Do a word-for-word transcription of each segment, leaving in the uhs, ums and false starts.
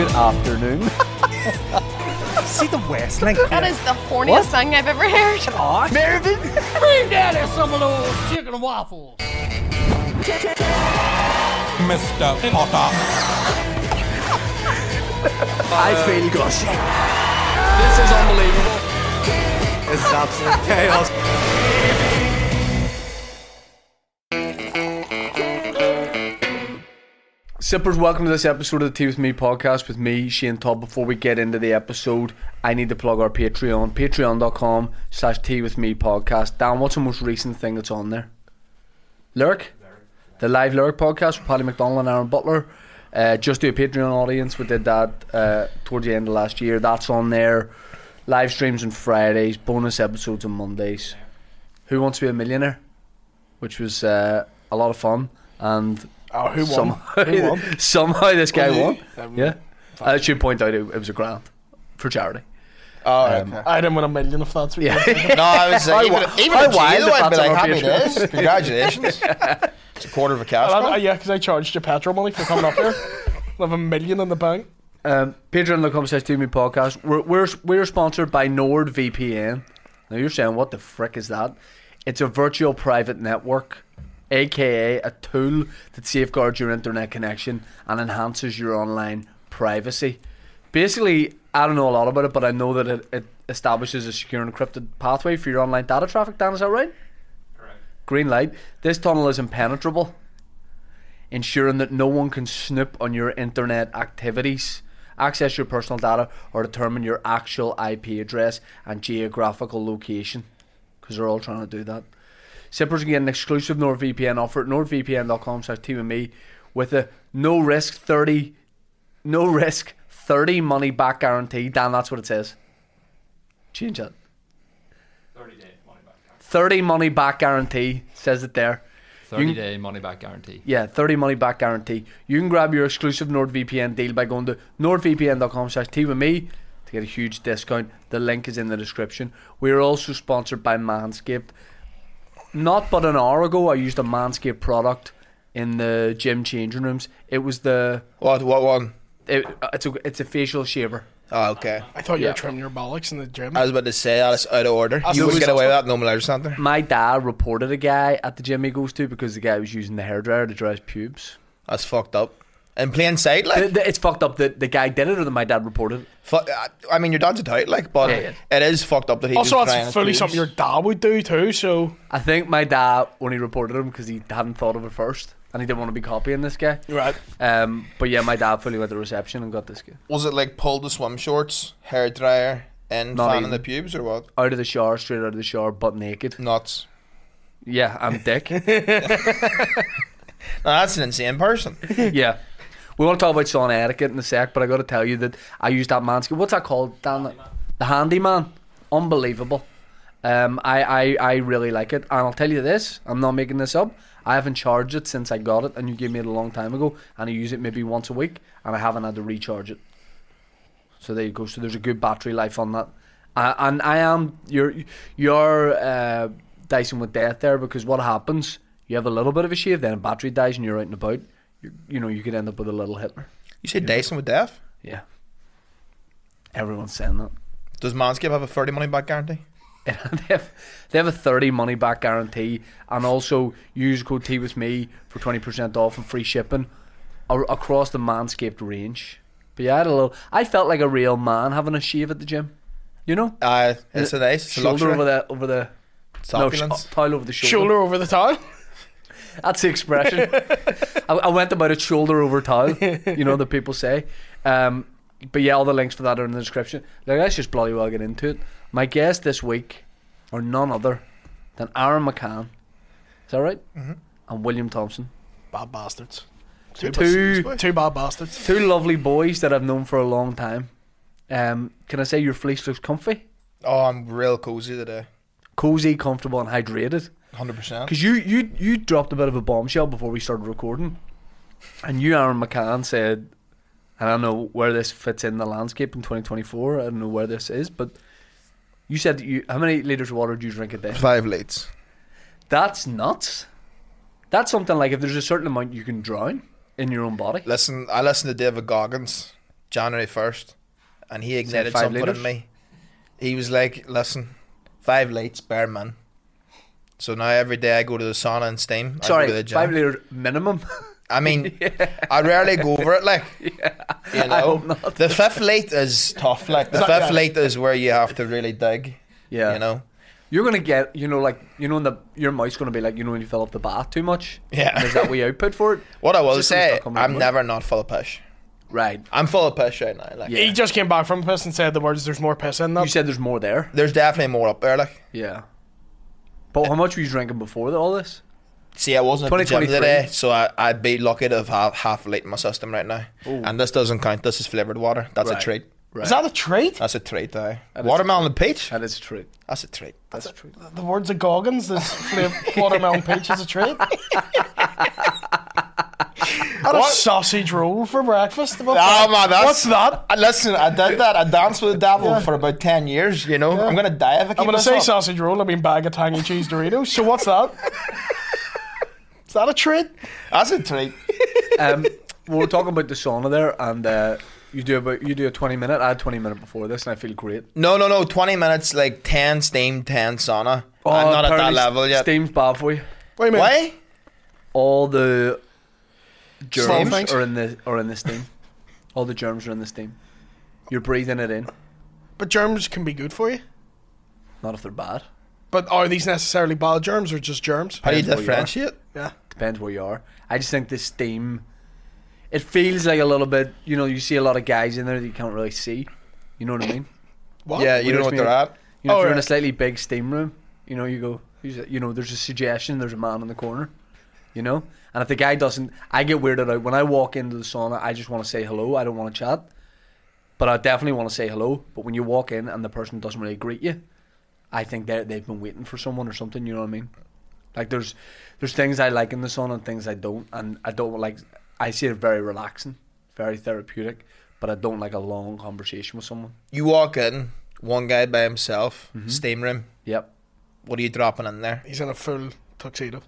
Good afternoon. See the West Link. That is the horniest thing I've ever heard. Oh, Mervyn. Bring daddy some of those chicken waffles. Mister Potter. I feel gushy. This is unbelievable. This is absolute chaos. Sippers, welcome to this episode of the Tea With Me podcast with me, Shane Todd. Before we get into the episode, I need to plug our Patreon, patreon.com slash Tea With Me podcast. Dan, what's the most recent thing that's on there? Lyric? The live Lyric podcast with Paddy McDonald and Aaron Butler. Uh, just to a Patreon audience, we did that uh, towards the end of last year. That's on there. Live streams on Fridays, bonus episodes on Mondays. Who Wants to Be a Millionaire? Which was uh, a lot of fun. And oh, who won? somehow, Who won? somehow this guy won. Um, Yeah. I should point out it, it was a grant for charity. Oh, Um, okay. I didn't win a million if that's what Yeah. you're saying. No, I was uh, How even, wi- even how a wild Gilo, if I'd be that's like, on our happy Patreon. days. Congratulations. It's a quarter of a cash And I, crop. yeah, because I charged you petrol money for coming up here. I have a million in the bank. Um, Patreon.com slash Tea With Me podcast. We're, we're, we're sponsored by NordVPN. Now you're saying, what the frick is that? It's a virtual private network, aka a tool that safeguards your internet connection and enhances your online privacy. Basically, I don't know a lot about it, but I know that it, it establishes a secure encrypted pathway for your online data traffic. Dan, is that right? Correct. Green light. This tunnel is impenetrable, ensuring that no one can snoop on your internet activities, access your personal data, or determine your actual I P address and geographical location, because they're all trying to do that. Sippers can get an exclusive NordVPN offer at nordvpn.com slash Tea With Me with a no risk thirty no risk thirty money back guarantee. Dan, that's what it says. Change that. thirty day money back guarantee. thirty money back guarantee says it there. thirty You- day money back guarantee. Yeah, thirty money back guarantee. You can grab your exclusive NordVPN deal by going to nordvpn.com slash Tea With Me to get a huge discount. The link is in the description. We are also sponsored by Manscaped. Not but an hour ago, I used a Manscaped product in the gym changing rooms. It was the What? What one? it, it's a it's a facial shaver. Oh, okay. I thought you Yeah. were trimming your bollocks in the gym. I was about to say that it's out of order. That's You the wouldn't get away with stuff. that in no Leisure Centre. My dad reported a guy at the gym he goes to because the guy was using the hairdryer to dry his pubes. That's fucked up. In plain sight, The- like. the- it's fucked up that the guy did it or that my dad reported it. Fu- I mean, your dad's a tight, like, but Yeah, yeah. it is fucked up that he Also, was trying that's his fully pubes. something your dad would do too, so... I think my dad only reported him because he hadn't thought of it first and he didn't want to be copying this guy. Right. Um, but yeah, my dad fully went to reception and got this guy Was it like pull the swim shorts, hair dryer, and Not fanning even. the pubes, or what? out of the shower, straight out of the shower, butt naked. Nuts. Yeah, I'm dick. No, that's an insane person. Yeah. We want to talk about sauna etiquette in a sec, but I got to tell you that I used that Manscaped. What's that called, Dan? The Handyman. Unbelievable. Um, I, I, I really like it. And I'll tell you this, I'm not making this up. I haven't charged it since I got it, and you gave me it a long time ago, and I use it maybe once a week, and I haven't had to recharge it. So there you go. So there's a good battery life on that. Uh, and I am, you're, you're uh, dicing with death there, because what happens, you have a little bit of a shave, then a battery dies, and you're out and about. You, you know, you could end up with a little Hitler. You say Dyson with death? Yeah. Everyone's saying that. Does Manscaped have a thirty money back guarantee? they have they have a thirty money back guarantee, and also use code Tea With Me for twenty percent off and free shipping a- across the Manscaped range. But yeah, I had a little. I felt like a real man having a shave at the gym. You know, Uh, it's a nice. It's a shoulder luxury. over the over the It's no sh- opulence. towel over the shoulder. Shoulder over the towel. That's the expression. I, I went about it shoulder over towel. You know that people say. Um, but yeah, all the links for that are in the description. Like, let's just bloody well get into it. My guest this week are none other than Aaron McCann. Is that right? Mm-hmm. And William Thompson. Bad bastards. Two, Two, two bad bastards. two lovely boys that I've known for a long time. Um, can I say your fleece looks comfy? Oh, I'm real cozy today. Cozy, comfortable and hydrated. one hundred percent. Because you, you, you dropped a bit of a bombshell before we started recording. And you, Aaron McCann, said, I don't know where this fits in the landscape in twenty twenty-four. I don't know where this is, but you said that you, how many litres of water do you drink a day? Five litres. That's nuts. That's something like if there's a certain amount you can drown in your own body. Listen, I listen to David Goggins, January first, and he ignited five something litres? in me. He was like, "Listen, five litres, bare man." So now every day I go to the sauna and steam. I Sorry, go to the gym. five litre minimum. I mean, I rarely go over it. Like, yeah. you know, I hope not. the fifth litre is tough. Like the fifth litre is where you have to really dig. Yeah. You know. You're gonna get, you know, like, you know, in the your mouth's gonna be like, you know, when you fill up the bath too much. Yeah. And there's that wee output for it. What I will It's just gonna say, start coming I'm out. never not full of piss. Right. I'm full of piss right now. Like, Yeah. He just came back from piss and said the words, "There's more piss in that." You said there's more there. there's definitely more up there. Like, Yeah. But how much were you drinking before the, all this? see, I wasn't at the gym twenty twenty-three. today, so I, I'd be lucky to have half, half a litre in my system right now. Ooh. And this doesn't count. This is flavoured water. That's Right. a treat. Right. Is that a treat? That's a treat. Aye. That is- Watermelon and peach. That is true. That's a treat. That's true. The words of Goggins, this flavor watermelon peach is a treat. I had a What? sausage roll for breakfast. What's Oh that? man, that's, What's that? Uh, listen, I did that. I danced with the devil for about ten years. You know, I'm gonna die if I keep I'm going to this say up. sausage roll. I mean bag of tangy cheese Doritos. So what's that? Is that a treat? That's a treat. Um, we were talking about the sauna there, and uh, you do about you do a twenty minute. I had twenty minute before this, and I feel great. No, no, no. Twenty minutes, like ten steam, ten sauna. I'm not at that apparently level yet. Steam's bad for you. What do you mean? Why? All the germs things? are in the are in the steam. All the germs are in the steam. You're breathing it in. But germs can be good for you. Not if they're bad. But are these necessarily bad germs or just germs? How do you Depends where you are. differentiate? Yeah. Depends where you are. I just think the steam. It feels like a little bit. You know, you see a lot of guys in there that you can't really see. You know what I mean? What? Yeah, you Weirds know what me they're out. at. You know, Oh, if you're in right. a slightly big steam room, you know, you go, who's it? You know, there's a suggestion, there's a man in the corner, you know? And if the guy doesn't, I get weirded out. When I walk into the sauna, I just want to say hello. I don't want to chat. But I definitely want to say hello. But when you walk in and the person doesn't really greet you, I think they they've been waiting for someone or something, you know what I mean? Like, there's there's things I like in the sauna and things I don't. And I don't like, I see it very relaxing, very therapeutic. But I don't like a long conversation with someone. You walk in, one guy by himself, Mm-hmm. steam room. Yep. What are you dropping in there? He's in a full tuxedo.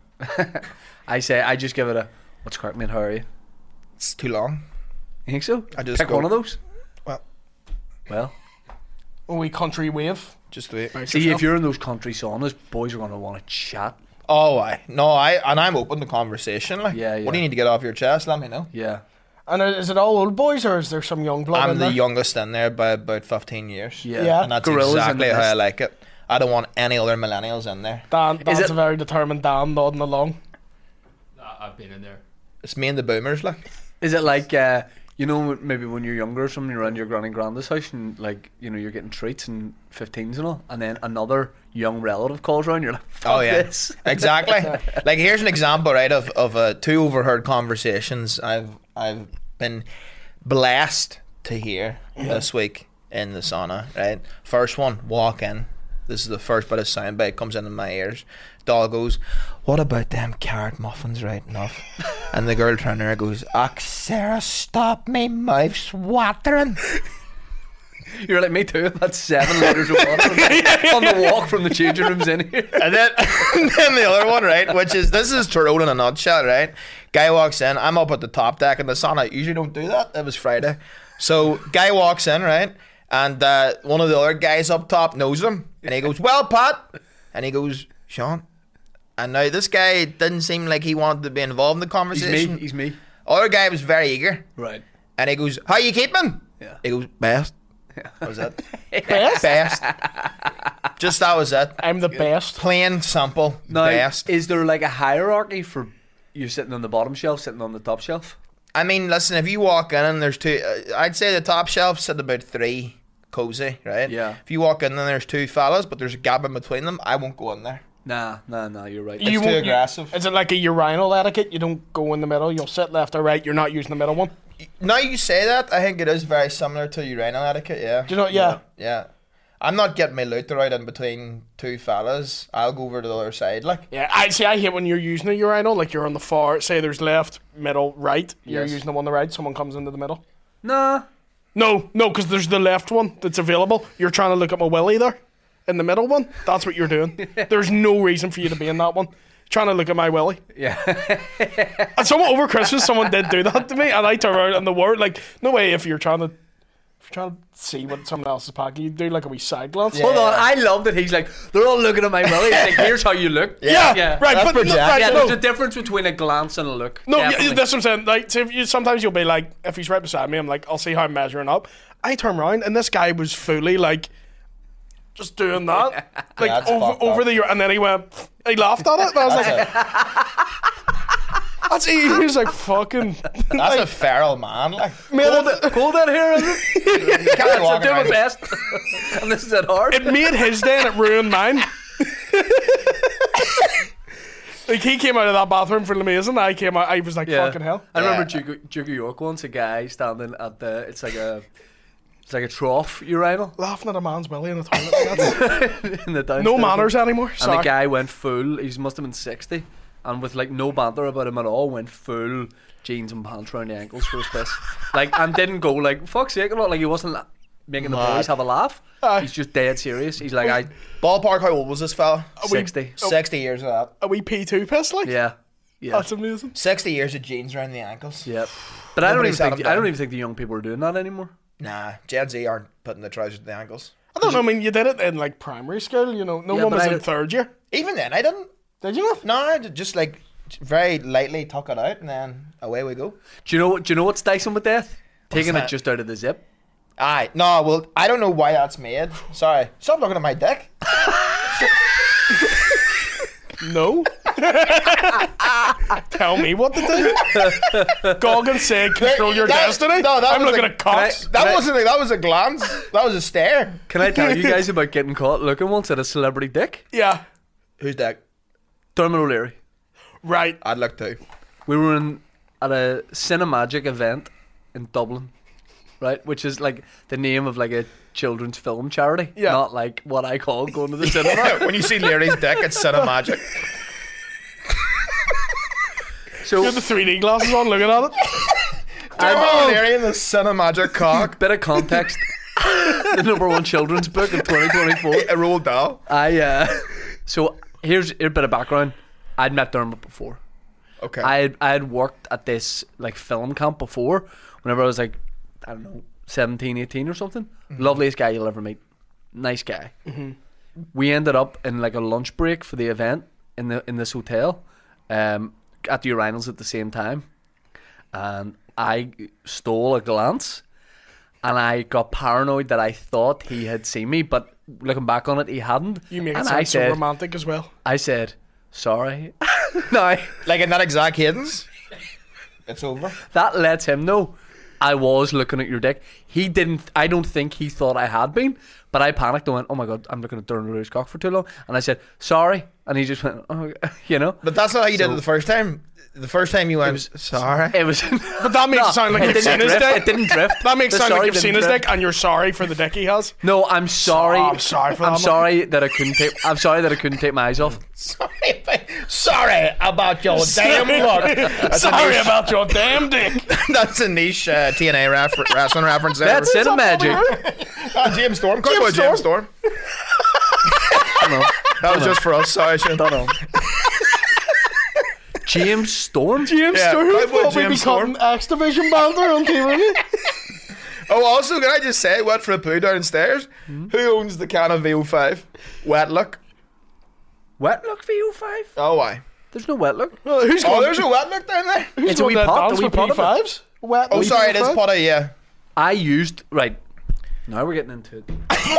I say, I just give it a, what's crack, mate, how are you? It's too long. You think so? I just Pick go- one of those. Well, Well, A wee country wave. just wait. Brace see, yourself. if you're in those country saunas, boys are going to want to chat. Oh, I no, I and I'm open to conversation. Like, Yeah, yeah. what do you need to get off your chest? Let me know. Yeah. And is it all old boys or is there some young blood I'm in the there? youngest in there by about fifteen years. Yeah. Yeah. And that's Gorillas in exactly the how I mist. like it. I don't want any other millennials in there. Dan, Dan's it- a very determined Dan nodding along. I- I've been in there. It's me and the boomers, like. Is it like, uh, you know, maybe when you're younger or something, you're around your granny and granddad's house and, like, you know, you're getting treats and fifteens and all, and then another young relative calls around, you're like, fuck Oh yeah, this. exactly. Like, here's an example, right, of of uh, two overheard conversations I've I've been blessed to hear this week in the sauna. Right, first one, walk in. This is the first bit of soundbite comes into my ears. Doll goes, "What about them carrot muffins, right enough?" And the girl turning her goes, "Ach, Sarah, stop me mouth's watering." You're like, me too, I've had seven litres of water on the walk from the changing rooms in here. And then, and then the other one, right, which is, this is Tyrone in a nutshell, right? Guy walks in, I'm up at the top deck in the sauna. I usually don't do that. It was Friday. So, guy walks in, right? And uh, one of the other guys up top knows him. And he goes, "Well, Pat." And he goes, "Sean." And now this guy didn't seem like he wanted to be involved in the He's conversation. me, he's me. Other guy was very eager. Right. And he goes, "How you keeping?" Yeah. He goes, "Best." That was it. Best? Best. Just that was it. I'm the best. Plain, simple, Now, best. is there like a hierarchy for you sitting on the bottom shelf, sitting on the top shelf? I mean, listen, if you walk in and there's two, uh, I'd say the top shelf sit about three cozy, right? Yeah. If you walk in and there's two fellas, but there's a gap in between them, I won't go in there. Nah, nah, nah, you're right. It's You too won't- you- aggressive. Is it like a urinal etiquette? You don't go in the middle. You'll sit left or right. You're not using the middle one. Now you say that, I think it is very similar to urinal etiquette, yeah. Do you know? Yeah. Yeah. I'm not getting my looter out in between two fellas. I'll go over to the other side, like. Yeah. I see. I hate when you're using a urinal. Like you're on the far. Say there's left, middle, right. You're Yes. using the one on the right. Someone comes into the middle. Nah. No, no, because there's the left one that's available. You're trying to look at my willy there, in the middle one. That's what you're doing. There's no reason for you to be in that one. Trying to look at my willy. Yeah. And someone over Christmas, someone did do that to me, and I turned around and the word like, no way. If you're trying to, If you're trying to see what someone else is packing, you do like a wee side glance. Hold on, I love that he's like, they're all looking at my willy. He's like, here's how you look. Yeah, yeah. right. That's But no, project. right, Yeah, no, there's a difference between a glance and a look. no, yeah, Definitely. that's what I'm saying. Like, so if you, sometimes you'll be like, if he's right beside me, I'm like, I'll see how I'm measuring up. I turn around and this guy was fully like, just doing that, like that's over fucked over up. the, and then he went, he laughed at it. And I was like, that's he was like fucking. That's a feral man. Like, made Hold it, it, hold that here, is it? you can't be I walking do my around. best. And this is it hard. it made his day and it ruined mine. Like he came out of that bathroom feeling amazing. I came out, I was like, fucking hell. I remember Yeah. Duke, Duke of York once, a guy standing at the, it's like a, it's like a trough urinal Laughing at a man's willy in the toilet. That's in the downstairs. no manners anymore. And Sorry. the guy went full, he must have been sixty, and with like no banter about him at all, went full jeans and pants around the ankles for his piss. Like, and didn't go like, fuck's sake, or not, like he wasn't la- making the Mad. boys have a laugh. Aye. He's just dead serious. He's like, I, Ballpark, how old was this fella? we- sixty. sixty years of that. A wee P two piss, like? Yeah. Yeah. That's amazing. sixty years of jeans around the ankles. Yep. But I don't Nobody even sat think him I don't down. even think the young people are doing that anymore. Nah, Gen Z aren't putting the trousers to the ankles. I don't know, I mean, you did it in like primary school, you know. No Yeah, one but was I- in third year. Even then, I didn't. Did you not? No, I did just like very lightly tuck it out and then away we go. Do you know what? Do you know what's dicing with death? Taking it that? just out of the zip. Aye, no, well, I don't know why that's made. Sorry, stop looking at my dick. No. Tell me what to do. Goggins said, control your That- destiny. no, that I'm was looking a- at cocks. That Can I- wasn't. A, that was a glance. That was a stare. Can I tell you guys about getting caught looking once at a celebrity dick? Yeah. Who's that? Dermot O'Leary. Right. I'd look too. We were in at a Cinemagic event in Dublin, right? Which is like the name of like a children's film charity, Yeah. not like what I call going to the cinema. When you see Larry's dick, it's Cinemagic. So You have the three D glasses on looking at it. Oh, Larry and the Cinemagic cock. bit of context. The number one children's book in twenty twenty-four. A rolled doll. I uh, so here's, here's a bit of background. I'd met Dermot before. Okay. I had, I had worked at this like film camp before. Whenever I was like, I don't know, seventeen, eighteen or something. Loveliest guy you'll ever meet. Nice guy. We ended up in like a lunch break for the event in the in this hotel, um, at the urinals at the same time, and I stole a glance, and I got paranoid that I thought he had seen me, but looking back on it, he hadn't. You make it and sound I so said, romantic as well. I said, sorry. No, I- Like in that exact cadence. It's over. that lets him know I was looking at your dick. He didn't. I don't think he thought I had been, but I panicked and went, "Oh my god, I'm looking at Dermot O'Leary's cock for too long." And I said, "Sorry," and he just went, "Oh," you know. But that's not how you did So- it the first time. The first time you went, was- sorry. It was. But that makes it sound like it you've didn't seen his drift. dick. It didn't drift. That makes it The sound like sorry you've seen his didn't dick and you're sorry for the dick he has. No, I'm sorry. Oh, I'm sorry for that, I'm man. sorry that I couldn't take. I'm sorry that I couldn't take my eyes off. Sorry, sorry about your damn look. That's a Sorry niche, about your damn dick. that's a niche uh, T N A ref- wrestling reference there. That's Cinemagic. Ah, James Storm. Cut James, James Storm. That was just for us. Sorry, Shane. Don't know. James Storm. James Yeah, Stewart Cowboy thought we'd be James Storm. cutting X Division banter on T V. Oh, also, can I just say, went for a poo downstairs. Hmm? Who owns the can of V O five? Wet Look. Wet look V O five. Oh, why? There's no wet look. Well, who's Oh, going, there's a Wet Look down there. who's It's a going wee to pot, dance a wee with pot P of it. fives? Wet Oh, wee sorry, it P is five? Potter, yeah. I used right. Now we're getting into it.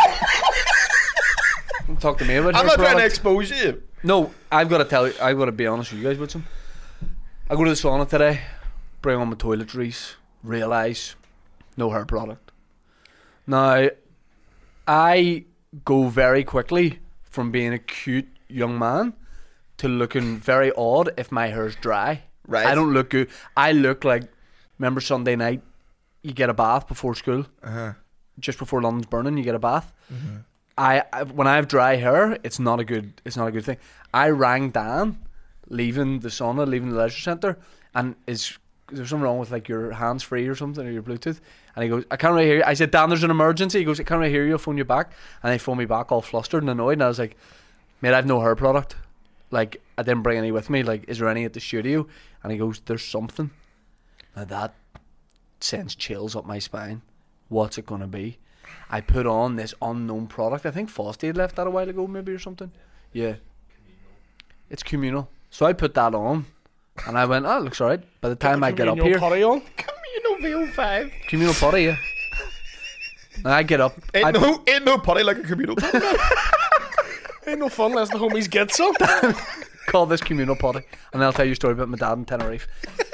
Don't talk to me about I'm her not trying to product. expose you. No, I've got to tell you. I've got to be honest with you guys with some. I go to the sauna today, bring on my toiletries, realise no hair product. Now, I go very quickly from being a cute young man to looking very odd if my hair's dry. Right. I don't look good. I look like, remember Sunday night, you get a bath before school, Uh-huh. just before London's burning, you get a bath. I, I when I have dry hair, it's not a good it's not a good thing. I rang Dan, leaving the sauna, leaving the leisure centre, and is there's something wrong with like your hands free or something or your Bluetooth? And he goes, I can't really hear you. I said, Dan, there's an emergency. He goes, I can't really hear you. I'll phone you back. And they phoned me back all flustered and annoyed. And I was like, mate, I have no hair product. Like I didn't bring any with me. Like, is there any at the studio? And he goes, there's something. Now that sends chills up my spine. what's it gonna be? I put on this unknown product. I think Fosty had left that a while ago, maybe or something. Yeah, it's communal. So I put that on, and I went, "Oh, it looks alright." By the time I get up here, potty on. Communal V O five. communal potty. Yeah. And I get up. I, Ain't no, ain't no potty like a communal potty. Ain't no fun unless the homies get some. call this communal potty, and I'll tell you a story about my dad in Tenerife.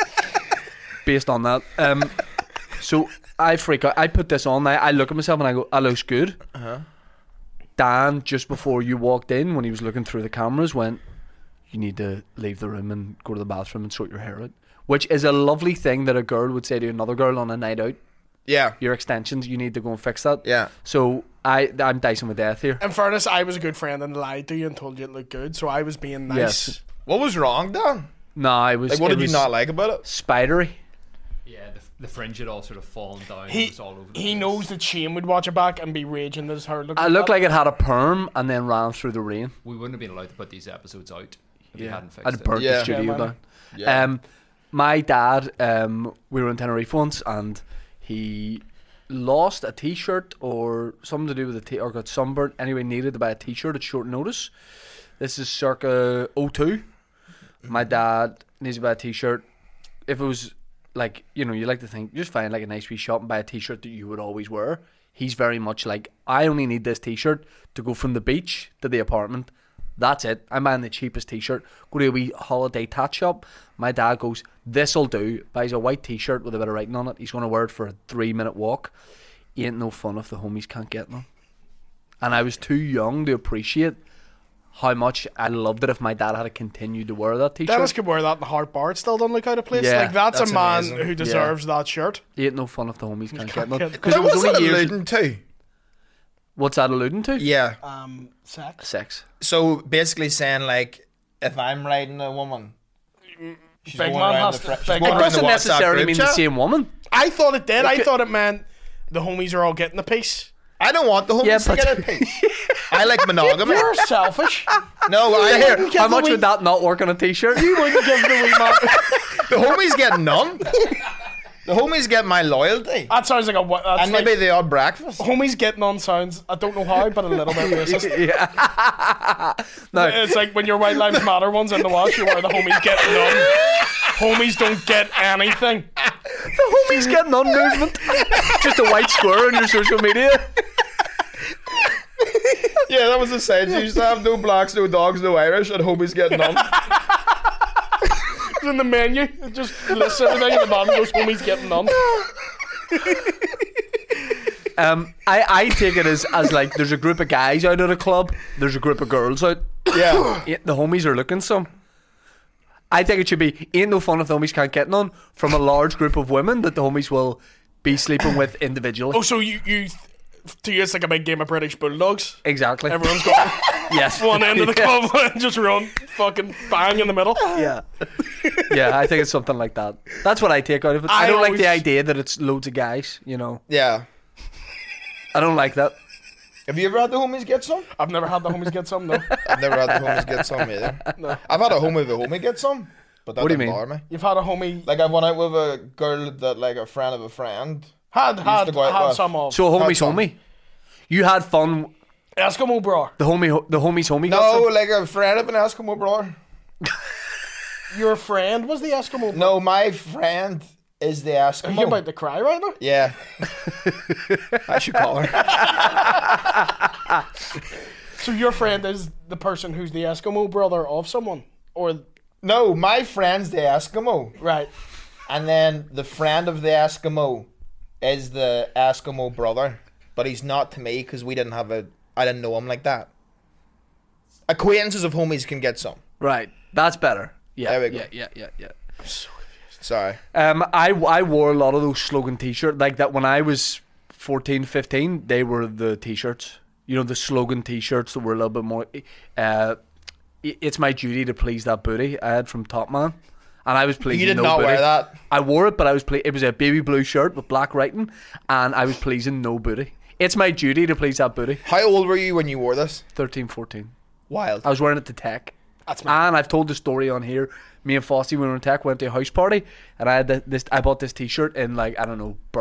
Based on that, um, so I freak out. I put this on. I, I look at myself and I go, "That looks good." Uh-huh. Dan, just before you walked in, when he was looking through the cameras, went, "You need to leave the room and go to the bathroom and sort your hair out," which is a lovely thing that a girl would say to another girl on a night out. Yeah. Your extensions, you need to go and fix that. Yeah. So I, I'm dicing with death here. In fairness, I was a good friend and lied to you and told you it looked good, so I was being nice. Yes. What was wrong, Dan? No, I was. Like, what it did you was not like about it? Spidery. Yeah, the, the fringe had all sort of fallen down. He, it was all over the he place. knows that Shane would watch it back and be raging that his hair looked I like looked that. like it had a perm and then ran through the rain. We wouldn't have been allowed to put these episodes out if we hadn't fixed I'd it. burnt Yeah. the studio Yeah, man. down. Yeah. Um, my dad, um, we were in Tenerife once, and he lost a T-shirt or something to do with a T, or got sunburnt. Anyway, needed to buy a T-shirt at short notice. This is circa oh two. My dad needs to buy a T-shirt. If it was like, you know, you like to think, just find like a nice wee shop and buy a T-shirt that you would always wear. He's very much like, I only need this T-shirt to go from the beach to the apartment. That's it. I'm buying the cheapest T-shirt. Go to a wee holiday tat shop. My dad goes, this'll do. Buys a white T-shirt with a bit of writing on it. He's going to wear it for a three minute walk. Ain't no fun if the homies can't get none. And I was too young to appreciate how much I loved it if my dad had continued to wear that T-shirt. Dennis could wear that in the Heart Bar. It still doesn't look out of place. Yeah, like, that's, that's a man amazing. who deserves that shirt. Ain't no fun if the homies can't get none. get- Because Now, it was what's only that years. alluding to? What's that alluding to? Yeah. Um, sex. Sex. So basically saying, like, if I'm riding a woman, she's Big going man around has the to- fr- she's big going man- It around the doesn't WhatsApp necessarily group mean the chat. same woman. I thought it did. I Okay. thought it meant the homies are all getting a piece. I don't want the homies Yeah, to but- get a piece. I like monogamy. You're selfish. No, I Here, get how the much wee- would that not work on a T-shirt? You wouldn't give the wee man. the homies get none. The homies get my loyalty. That sounds like a. wa- That's And like, maybe the odd breakfast. homies getting on sounds. I don't know how, but a little bit racist. yeah. No, It's like when your White Lives Matter one's in the wash, you wear the homies get none. Homies don't get anything. the homies getting on movement. Just a white square on your social media. Yeah, that was the same. You used to have no blacks, no dogs, no Irish, and homies get none. It's in the menu. It just lists everything at the bottom. Those homies getting none. Um, I, I take it as, as like there's a group of guys out at a club, there's a group of girls out. Yeah. Yeah, the homies are looking some. I think it should be ain't no fun if the homies can't get none from a large group of women that the homies will be sleeping with individually. Oh, so you you to you it's like a big game of British Bulldogs. Exactly. Everyone's got yes. one end of the Yeah. club and just run fucking bang in the middle. Yeah. Yeah, I think it's something like that. That's what I take out of it. I, I don't like always- the idea that it's loads of guys, you know. Yeah. I don't like that. Have you ever had the homies get some? I've never had the homies get some. No, I've never had the homies get some either. no. I've had a homie with a homie get some, but that What do you didn't mean? bother me. You've had a homie Like, I went out with a girl that, like, a friend of a friend. had had to go out had with. some of So a homie's Had some. homie. You had fun. Eskimo bro. The homie, the homie's homie. got No, some? like a friend of an Eskimo brother. Your friend was the Eskimo. Bro. No, my friend is the Are Eskimo. you about to cry right now? Yeah. I should call her. So your friend is the person who's the Eskimo brother of someone, or No, my friend's the Eskimo. right? And then the friend of the Eskimo is the Eskimo brother. But he's not to me because we didn't have a... I didn't know him like that. Acquaintances of homies can get some. Right. That's better. Yeah. There we go. Yeah, yeah, yeah, yeah. Sorry. Um, I, I wore a lot of those slogan T-shirts like that when I was fourteen, fifteen. They were the T-shirts, you know, the slogan T-shirts that were a little bit more. Uh, i- it's my duty to please that booty. I had from Top Man, and I was pleasing. You did no not booty. wear that. I wore it, but I was ple- It was a baby blue shirt with black writing, and I was pleasing no booty. It's my duty to please that booty. How old were you when you wore this? thirteen, fourteen. Wild. I was wearing it to tech. That's me. And I've told the story on here. Me and Fossey, when we were in tech, went to a house party, and I had th- this. I bought this T-shirt in like I don't know Burton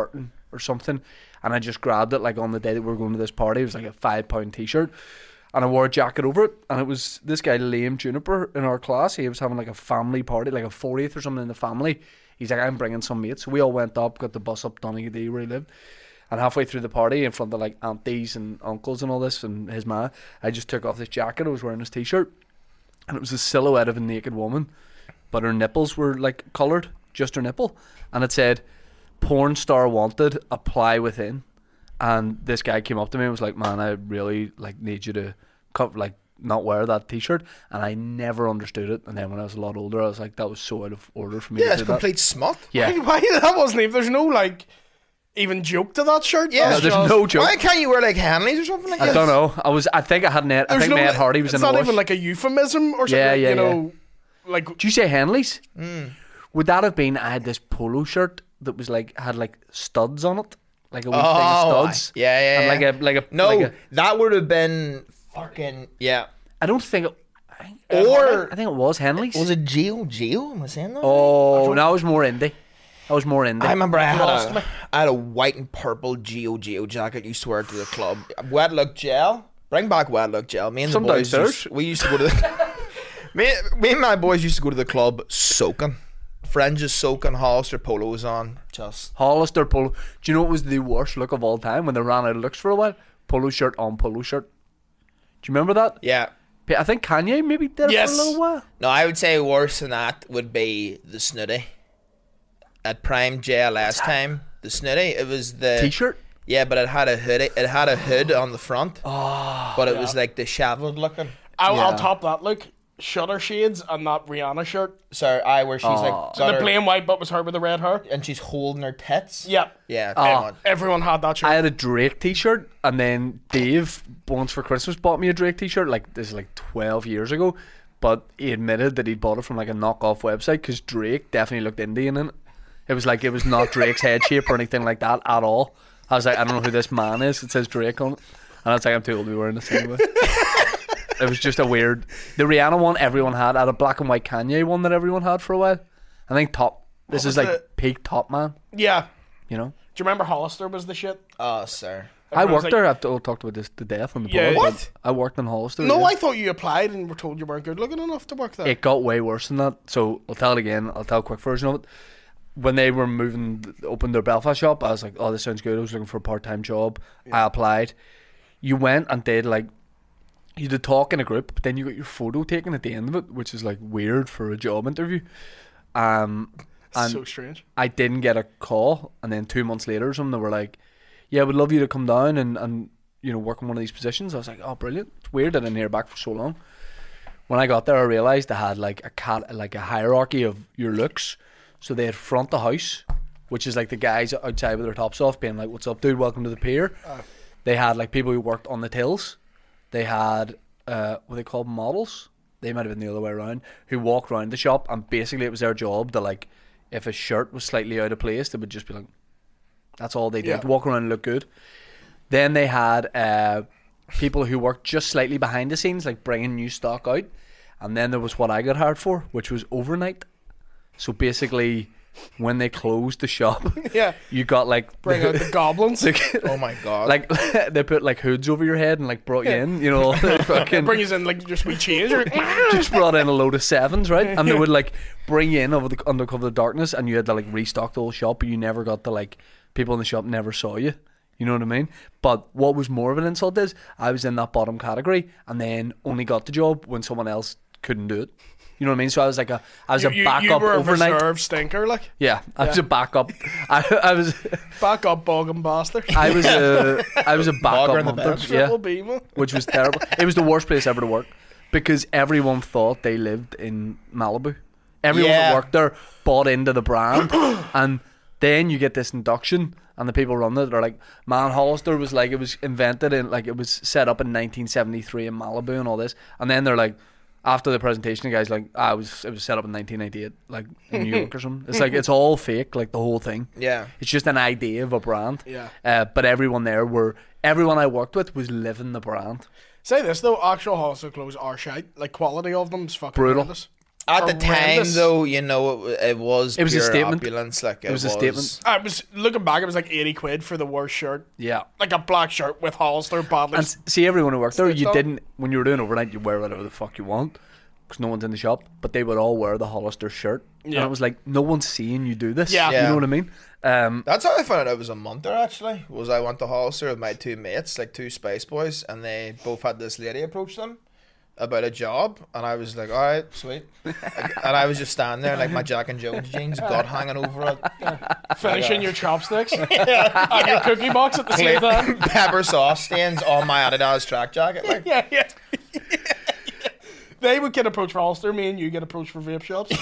or something, and I just grabbed it like on the day that we were going to this party. It was like a five pound t-shirt, and I wore a jacket over it, and it was this guy Liam Juniper in our class. He was having like a family party, like a fortieth or something in the family. He's like, I'm bringing some mates. So we all went up, got the bus up Donegal where he lived, and halfway through the party, in front of like aunties and uncles and all this, and his ma, I just took off this jacket. I was wearing this t-shirt, and it was a silhouette of a naked woman, but her nipples were like coloured, just her nipple, and it said, "Porn star wanted, apply within." And this guy came up to me and was like, "Man, I really like need you to cut, like not wear that t-shirt." And I never understood it. And then when I was a lot older, I was like, that was so out of order for me. Yeah, to it's do that. complete smut. Yeah, Why, why that wasn't even? There's no like even joke to that shirt. Yeah, That's there's just- no joke. Why can't you wear like Hanleys or something like that? I don't know. I was. I think I had Ned. I There's think no, Ned Hardy was it's in the not wash. even like a euphemism or something. Yeah, yeah, you know, like Did you say Henleys? Mm. Would that have been? I had this polo shirt that was like had like studs on it, like a wee Oh, thing of studs. yeah, yeah, and yeah. like a like a No, like a, that would have been fucking yeah. I don't think. It, I think, Or I think it was Henleys. was it Geo Geo? Am I saying that? Oh, no, I was more indie. I was more indie. I remember I had Lost a, me. I had a white and purple Geo Geo jacket. Used to wear it to the club. Wet Look Gel. Bring back Wet Look Gel. Me and Some the boys. downstairs. Used, we used to go to the. me, me and my boys used to go to the club soaking. Fringes soaking, Hollister polos on. Just Hollister polo. Do you know what was the worst look of all time when they ran out of looks for a while? Polo shirt on polo shirt. Do you remember that? yeah. I think Kanye maybe did it Yes. for a little while. No, I would say worse than that would be the snooty. At Prime J L S time, the snooty. It was the T-shirt. Yeah, but it had a hood. It had a hood on the front. Oh, but it was like dishevelled looking. I'll, Yeah. I'll top that look. Shutter shades and that Rihanna shirt. Sorry, I where she's Oh. like got The her- plain white, but was her with the red hair. and she's holding her tits. Yeah, Yeah, Oh. come on. everyone had that shirt. I had a Drake T-shirt, and then Dave once for Christmas bought me a Drake T-shirt. Like this is like twelve years ago, but he admitted that he'd bought it from like a knockoff website because Drake definitely looked Indian in it. It was like it was not Drake's head shape or anything like that at all. I was like, I don't know who this man is. It says Drake on it, and I was like, I'm too old to be wearing this anyway. It was just a weird. The Rihanna one everyone had. I had a black and white Kanye one that everyone had for a while. I think top. This What is was like the- peak top man. yeah. You know. Do you remember Hollister was the shit? Oh, sir. I Everyone's worked like- there. I've t- talked about this to death on the Yeah. pod. What? but I worked in Hollister. No, yeah. I thought you applied and were told you weren't good looking enough to work there. It got way worse than that. So I'll tell it again. I'll tell a quick version of it. When they were moving, opened their Belfast shop, I was like, "Oh, this sounds good." I was looking for a part-time job. I applied. You went and did like, you did talk in a group, but then you got your photo taken at the end of it, which is like weird for a job interview. Um, and so strange. I didn't get a call, and then two months later or something, they were like, "Yeah, we'd love you to come down and, and you know work in one of these positions." I was like, "Oh, brilliant!" It's weird I didn't hear back for so long. When I got there, I realised they had like a cat, like a hierarchy of your looks. So they had front of house, which is like the guys outside with their tops off, being like, "What's up, dude? Welcome to the pier." Uh. They had like people who worked on the tills. They had uh, what they called models. They might have been the other way around, who walked around the shop, and basically it was their job to like, if a shirt was slightly out of place, they would just be like, that's all they did, Yeah. walk around and look good. Then they had uh, people who worked just slightly behind the scenes, like bringing new stock out. And then there was what I got hired for, which was overnight. So basically, when they closed the shop, Yeah. you got like Bring out the goblins. Oh my god. like they put like hoods over your head and like brought you in, you know, fucking Bring us in like just we change. Or, just brought in a load of sevens, right? And they would like bring you in over the under cover of the darkness, and you had to like restock the whole shop, but you never got to like people in the shop never saw you. You know what I mean? But what was more of an insult is I was in that bottom category, and then only got the job when someone else couldn't do it. You know what I mean? So I was like a I was you, a you, backup you were a overnight. reserve stinker, like Yeah, I was a backup. I, I was back up, bogging bastard. I was a I was a Bogger in backup the hunter. bench. Yeah, Triple B, man. which was terrible. It was the worst place ever to work because everyone thought they lived in Malibu. Everyone Yeah. that worked there bought into the brand, and then you get this induction, and the people running it are like, "Man, Hollister was like it was invented in like it was set up in nineteen seventy-three in Malibu and all this," and then they're like. After the presentation, the guy's like, ah, it was it was set up in nineteen ninety-eight, like in New York or something. It's like it's all fake, like the whole thing. yeah. It's just an idea of a brand. Yeah. Uh, but everyone there were everyone I worked with was living the brand. Say this though, actual Hollister clothes are shite. Like quality of them's fucking Brutal. horrendous. At the time, horrendous. though, you know, it, it was It was a pure statement. opulence. Like, it, was a statement. I was looking back. It was like eighty quid for the worst shirt, Yeah. like a black shirt with Hollister badly. And s- see, everyone who worked there, Stitched you on. didn't, when you were doing overnight, you wear whatever the fuck you want because no one's in the shop, but they would all wear the Hollister shirt. Yeah. And it was like, no one's seeing you do this. Yeah. You Yeah. know what I mean? Um, That's how I found out I was a munter, actually. Was I went to Hollister with my two mates, like two Spice Boys, and they both had this lady approach them about a job, and I was like, all right, sweet. And I was just standing there, like my Jack and Jones jeans, gut hanging over it. Finishing your chopsticks and your cookie box at the same time. Pepper sauce stains on my Adidas track jacket. Like, Yeah, yeah. They would get approached for Hollister. Me and you get approached for vape shops.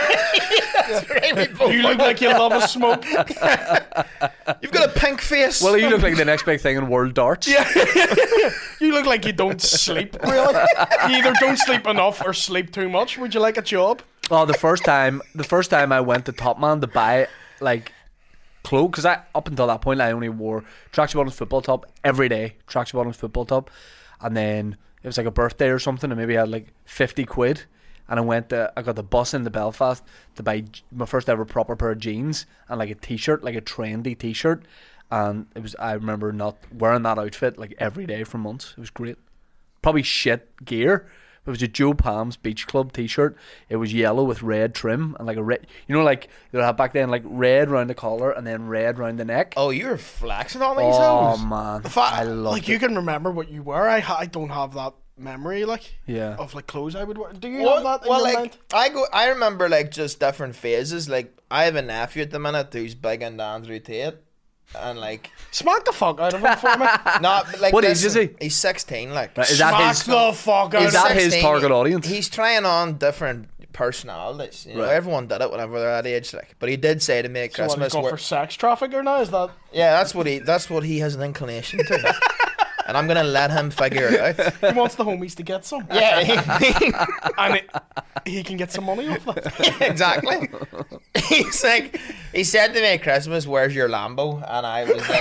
You look like you love a smoke. you've got a pink face. well, you look like the next big thing in world darts. Yeah. You look like you don't sleep, really. You either don't sleep enough or sleep too much. Would you like a job? Oh, the first time, the first time I went to Top Man to buy like clothes, because I up until that point I only wore tracksuit bottoms, football top every day, tracksuit bottoms, football top, and then it was like a birthday or something, and maybe I had like fifty quid, and I went to, I got the bus into Belfast to buy j- my first ever proper pair of jeans and like a t-shirt, like a trendy t-shirt, and it was, I remember not wearing that outfit like every day for months. It was great. Probably shit gear. It was a Joe Palm's Beach Club t-shirt. It was yellow with red trim and like a red, you know, like they had back then, like red round the collar and then red round the neck. oh, you're flexing on these Oh hoes. man, If I, I love like it. you can remember what you were. I ha- I don't have that memory like Yeah. of like clothes I would wear. Do you Well, have that in well, your like mind? I go, I remember like just different phases. Like I have a nephew at the minute who's big into Andrew Tate, and like Smack the fuck out of him for me. not but, like What age listen, is he? He's sixteen. Like Right, is that Smack his? the fuck out Is of that him. his sixteen, target audience? He's trying on different personalities. You know, Right. everyone did it whenever they're that age. Like, but he did say to me at So what, he's Christmas, going where- for sex trafficker now? Is that yeah, that's what he, that's what he has an inclination to, and I'm gonna let him figure it out. he wants the homies to get some? Yeah, he- And it, he can get some money off that. exactly. He's like, he said to me at Christmas, "Where's your Lambo?" And I was like,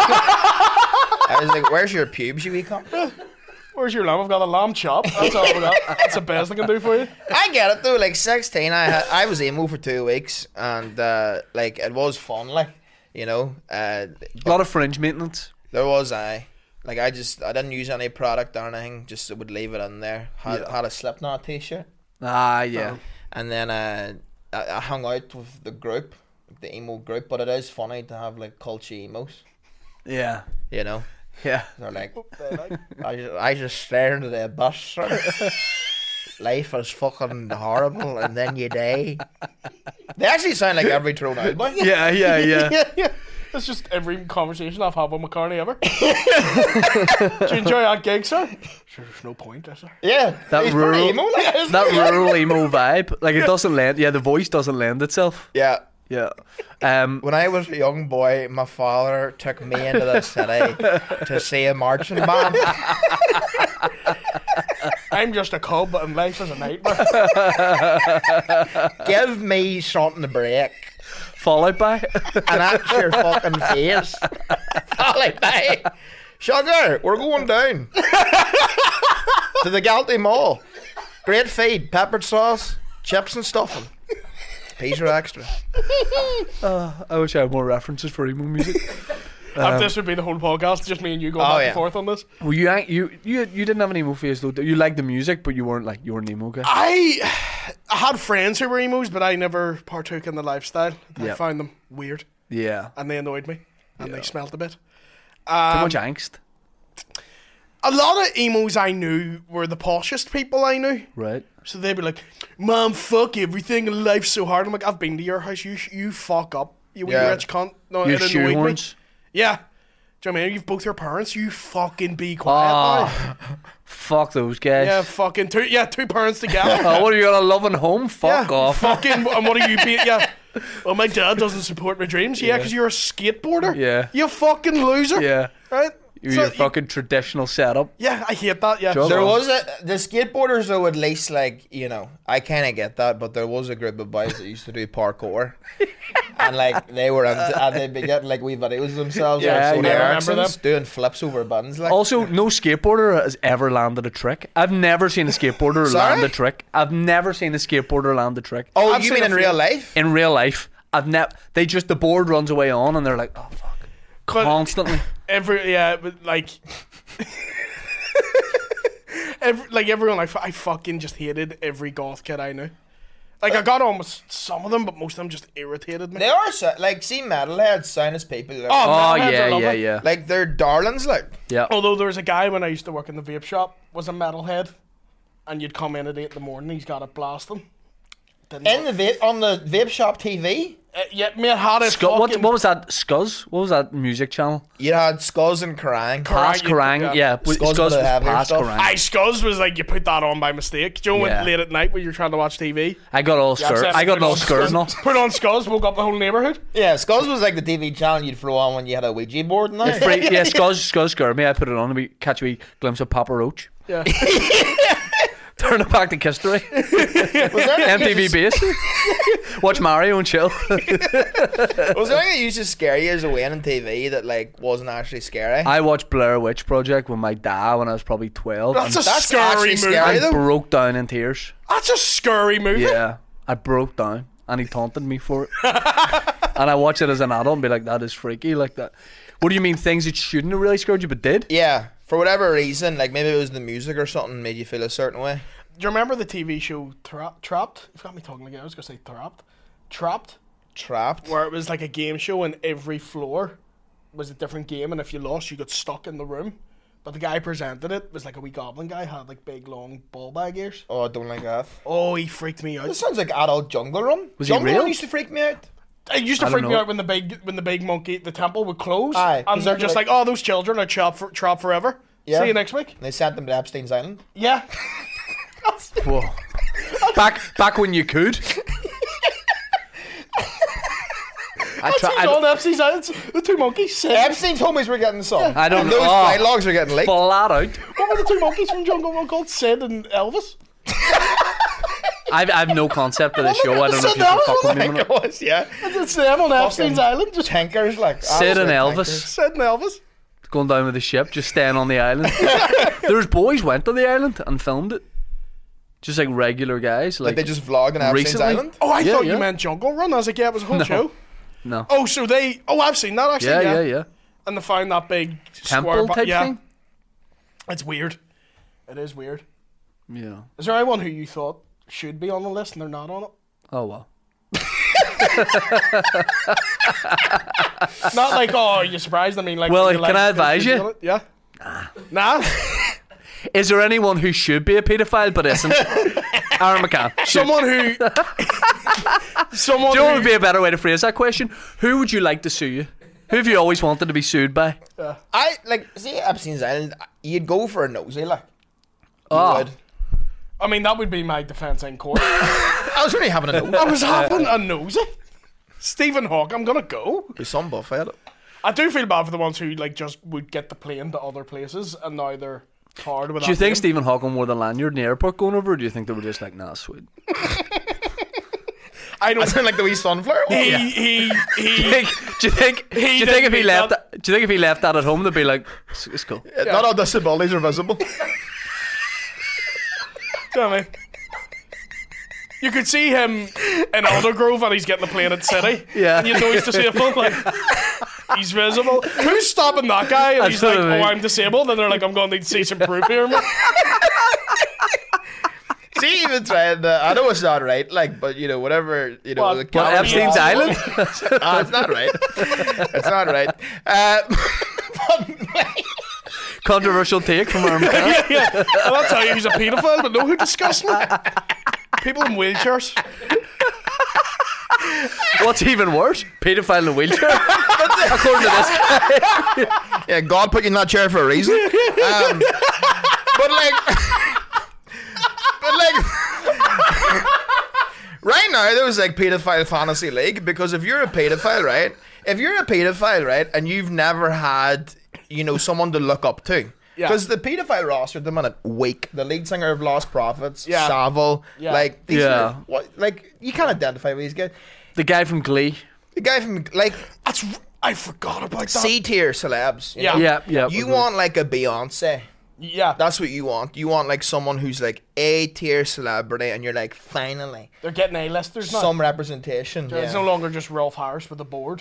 I was like, "Where's your pubes, you wee cunt?" Where's your lamb? I've got a lamb chop. That's all I got. That's the best I can do for you. I get it though. Like sixteen, I had, I was emo for two weeks, and uh, like it was fun. Like you know, uh, A lot of fringe maintenance. there was I. Like I just I didn't use any product or anything. Just would leave it in there. Had Yeah. had a Slipknot t-shirt, Ah, yeah. and then uh, I, I hung out with the group, the emo group. But it is funny to have like culty emos. Yeah. You know, Yeah. they're like, I just, I just stare into the abyss. Life is fucking horrible, and then you die. They actually sound like every thrown out boy. Yeah, yeah, yeah. Yeah, yeah. That's just every conversation I've had with McCartney ever. Do you enjoy that gig, sir? Sure, there's no point, is there? Yeah, That he's rural- pretty emo, like, isn't That he? rural emo vibe. Like it doesn't lend, yeah, the voice doesn't lend itself. Yeah. Yeah. Um, When I was a young boy, my father took me into the city to see a marching band. I'm just a cub, and life is a nightmare. Give me something to break, Followed by. and that's your fucking face. Followed by, sugar, we're going down to the Galty Mall. Great feed, peppered sauce, chips and stuffing. Peas are extra. I wish I had more references for emo music. If this would be the whole podcast, just me and you going Oh, back yeah. and forth on this. Well, you ain't- you you you didn't have an emo phase though. You liked the music, but you weren't like you were an emo guy. I, I had friends who were emos, but I never partook in the lifestyle. I Yeah. found them weird, Yeah. and they annoyed me, and they smelt a bit. Too Um, much angst. a lot of emos I knew were the poshest people I knew. Right. So they'd be like, "Mom, fuck everything, and life's so hard." I'm like, "I've been to your house. You sh- you fuck up. You Yeah. yeah. rich cunt." No, You it annoyed me. shoehorns. Yeah. Do you know what I mean? You've both your parents. You fucking be quiet. now. Oh, fuck those guys. Yeah, fucking two. Yeah, two parents together. Oh, what are you gonna loving home? Fuck yeah, off. Fucking. And what are you being? Yeah. Well, my dad doesn't support my dreams. Yeah, because you're a skateboarder. Yeah. You fucking loser. Yeah. Right. Your, So your you- fucking traditional setup. Yeah, I hate that. Yeah. Sure. There was a the skateboarders though, at least, like, you know, I kind of get that, but there was a group of boys that used to do parkour, and like they were into, and they'd be getting like wee videos of themselves, Yeah, like Sony yeah. I remember Ericssons, them. doing flips over buns, like. Also, no skateboarder has ever landed a trick. I've never seen a skateboarder Sorry? land a trick. I've never seen a skateboarder land a trick. oh, I've you seen mean a in few- real life? In real life, I've never. They just the board runs away on, and they're like, oh fuck, But- constantly. Every yeah, but like, every like everyone, like I fucking just hated every goth kid I knew. Like I got on with some of them, but most of them just irritated me. They are so, like, see, metalheads, sinus people. Like, Oh, Oh metalheads are yeah, yeah, lovely. yeah, like they're darlings, like. yeah. Although there was a guy when I used to work in the vape shop was a metalhead, and you'd come in at eight in the morning, he's got it blasting. Didn't In the vape on the vape shop T V, uh, yeah, mate, had it. Scu- what, fucking- what was that? Scuzz? What was that music channel? you had Skulls and Kerrang. Past you- Kerrang. yeah. Yeah, Scuzz, Scuzz was would have heavier past stuff. Kerrang. Aye, Scuzz was like you put that on by mistake. Joe Yeah. went late at night when you're trying to watch T V. I got all Yeah, skirt. so I got put all on skirt and all. Scuzz- Put on Scuzz, woke up the whole neighbourhood. Yeah, Skulls was like the T V channel you'd throw on when you had a Ouija board and that. Free, yeah, Scuzz, Scuzz scared me. I put it on to be, catch a wee glimpse of Papa Roach. Yeah. Turn it back to history. Was there M T V anything that base. Watch Mario and chill. used to- was there anything that used to scare you as a win on T V that like wasn't actually scary? I watched Blair Witch Project with my dad when I was probably twelve. That's a and That's scary actually movie. scary. I though. broke down in tears. That's a scary movie. Yeah, I broke down, and he taunted me for it. And I watched it as an adult and be like, "That is freaky." Like that. What do you mean things that shouldn't have really scared you but did? Yeah, for whatever reason, like maybe it was the music or something made you feel a certain way. Do you remember the T V show Tra- Trapped? You've got me talking again. I was going to say Trapped. Trapped? Trapped. Where it was like a game show and every floor was a different game, and if you lost, you got stuck in the room. But the guy who presented it was like a wee goblin guy, had like big long ball bag ears. Oh, I don't like that. Oh, he freaked me out. This sounds like adult Jungle Run. Was he Jungle real? Run used to freak me out. It used to I don't freak me know. out when the big when the big monkey the temple would close, Aye, 'cause and they're they're just like- like, oh, those children are trapped for, trapped forever. Yeah. See you next week. They sent them to Epstein's Island. Yeah. Whoa. back, back when you could. I What's try. he I, on Epstein's Island? The two monkeys. Sit. Epstein's homies were getting some. I don't and know. Those Oh. flight logs are getting leaked. flat out. What were the two monkeys from Jungle Run called? Sid and Elvis. I've, I've no concept of the show. I don't know if Sid you can Elvis fuck with was me. I on think it. it was, yeah. It's them on Epstein's Island. Just Tankers like Sid and absolute Elvis tankers. Sid and Elvis. going down with the ship, just staying on the island. There's boys went to the island and filmed it. Just like regular guys. Like Like, they just vlogged on Epstein's recently? Island. Oh, I Yeah, thought yeah. you meant Jungle Run. I was like, yeah, it was a whole No. show. no. Oh, so they. Oh, I've seen that actually. yeah, Yeah, yeah, yeah. And they found that big Temple square. type yeah. thing. It's weird. It is weird. Yeah. Is there anyone who you thought should be on the list and they're not on it? Oh well. Not like, oh, are you surprised? I mean, like, Well, you can like I this, advise should be you? on it? Yeah. Nah. Nah. Is there anyone who should be a paedophile but isn't? Aaron McCann. Should. Someone who. someone Do you know what who. would be a better way to phrase that question? Who would you like to sue you? Who have you always wanted to be sued by? I like see Epstein's Island. You'd go for a nosy, like. You Oh. would. I mean, that would be my defence in court. I was only having a nose. I was having a nosy. Stephen Hawke, I'm gonna go. There's some buff at it. I do feel bad for the ones who like just would get the plane to other places and now they're hard with Do you that think name. Stephen Hawking wore the lanyard in the airport going over, or do you think they were just like, nah, sweet? I I don't. sound like the wee sunflower. one. He he he. Think- do you think? do you think if he didn't left? mean That, do you think if he left that at home, they'd be like, it's, it's cool. Not all disabilities are visible. Do you know what I mean? You could see him in Aldergrove and he's getting the plane at City. Yeah. And you know he's disabled. Like, he's visible. Who's stopping that guy? And That's he's like, what I mean. oh, I'm disabled. And they're like, I'm going to need to see some proof here, man. See, even trying. Uh, I know it's not right, like, but you know, whatever you know. What? the What, camera- Epstein's Yeah. Island? Ah, it's not right. It's not right. Uh, Controversial take from Aaron McCann. yeah, yeah. And I'll tell you, he's a paedophile, but know who disgusts me? People in wheelchairs. What's even worse? Paedophile in a wheelchair? According to this guy. yeah, God put you in that chair for a reason. Um, but like, but like, right now there was like pedophile fantasy league because if you're a pedophile, right? If you're a pedophile, right, and you've never had you know, someone to look up to. Yeah. Because the paedophile roster at the minute, weak. The lead singer of Lost Prophets, Yeah. Savile, Yeah. like these Yeah. are, what, like you can't identify with these guys. The guy from Glee. The guy from like That's r- I forgot about that. C tier celebs. you Yeah. know? Yeah, yeah. You agreed. want like a Beyonce. Yeah, That's what you want. You want like someone who's like A tier celebrity, and you're like, finally, they're getting A-listers now. some representation. It's Yeah. no longer just Rolf Harris with a board.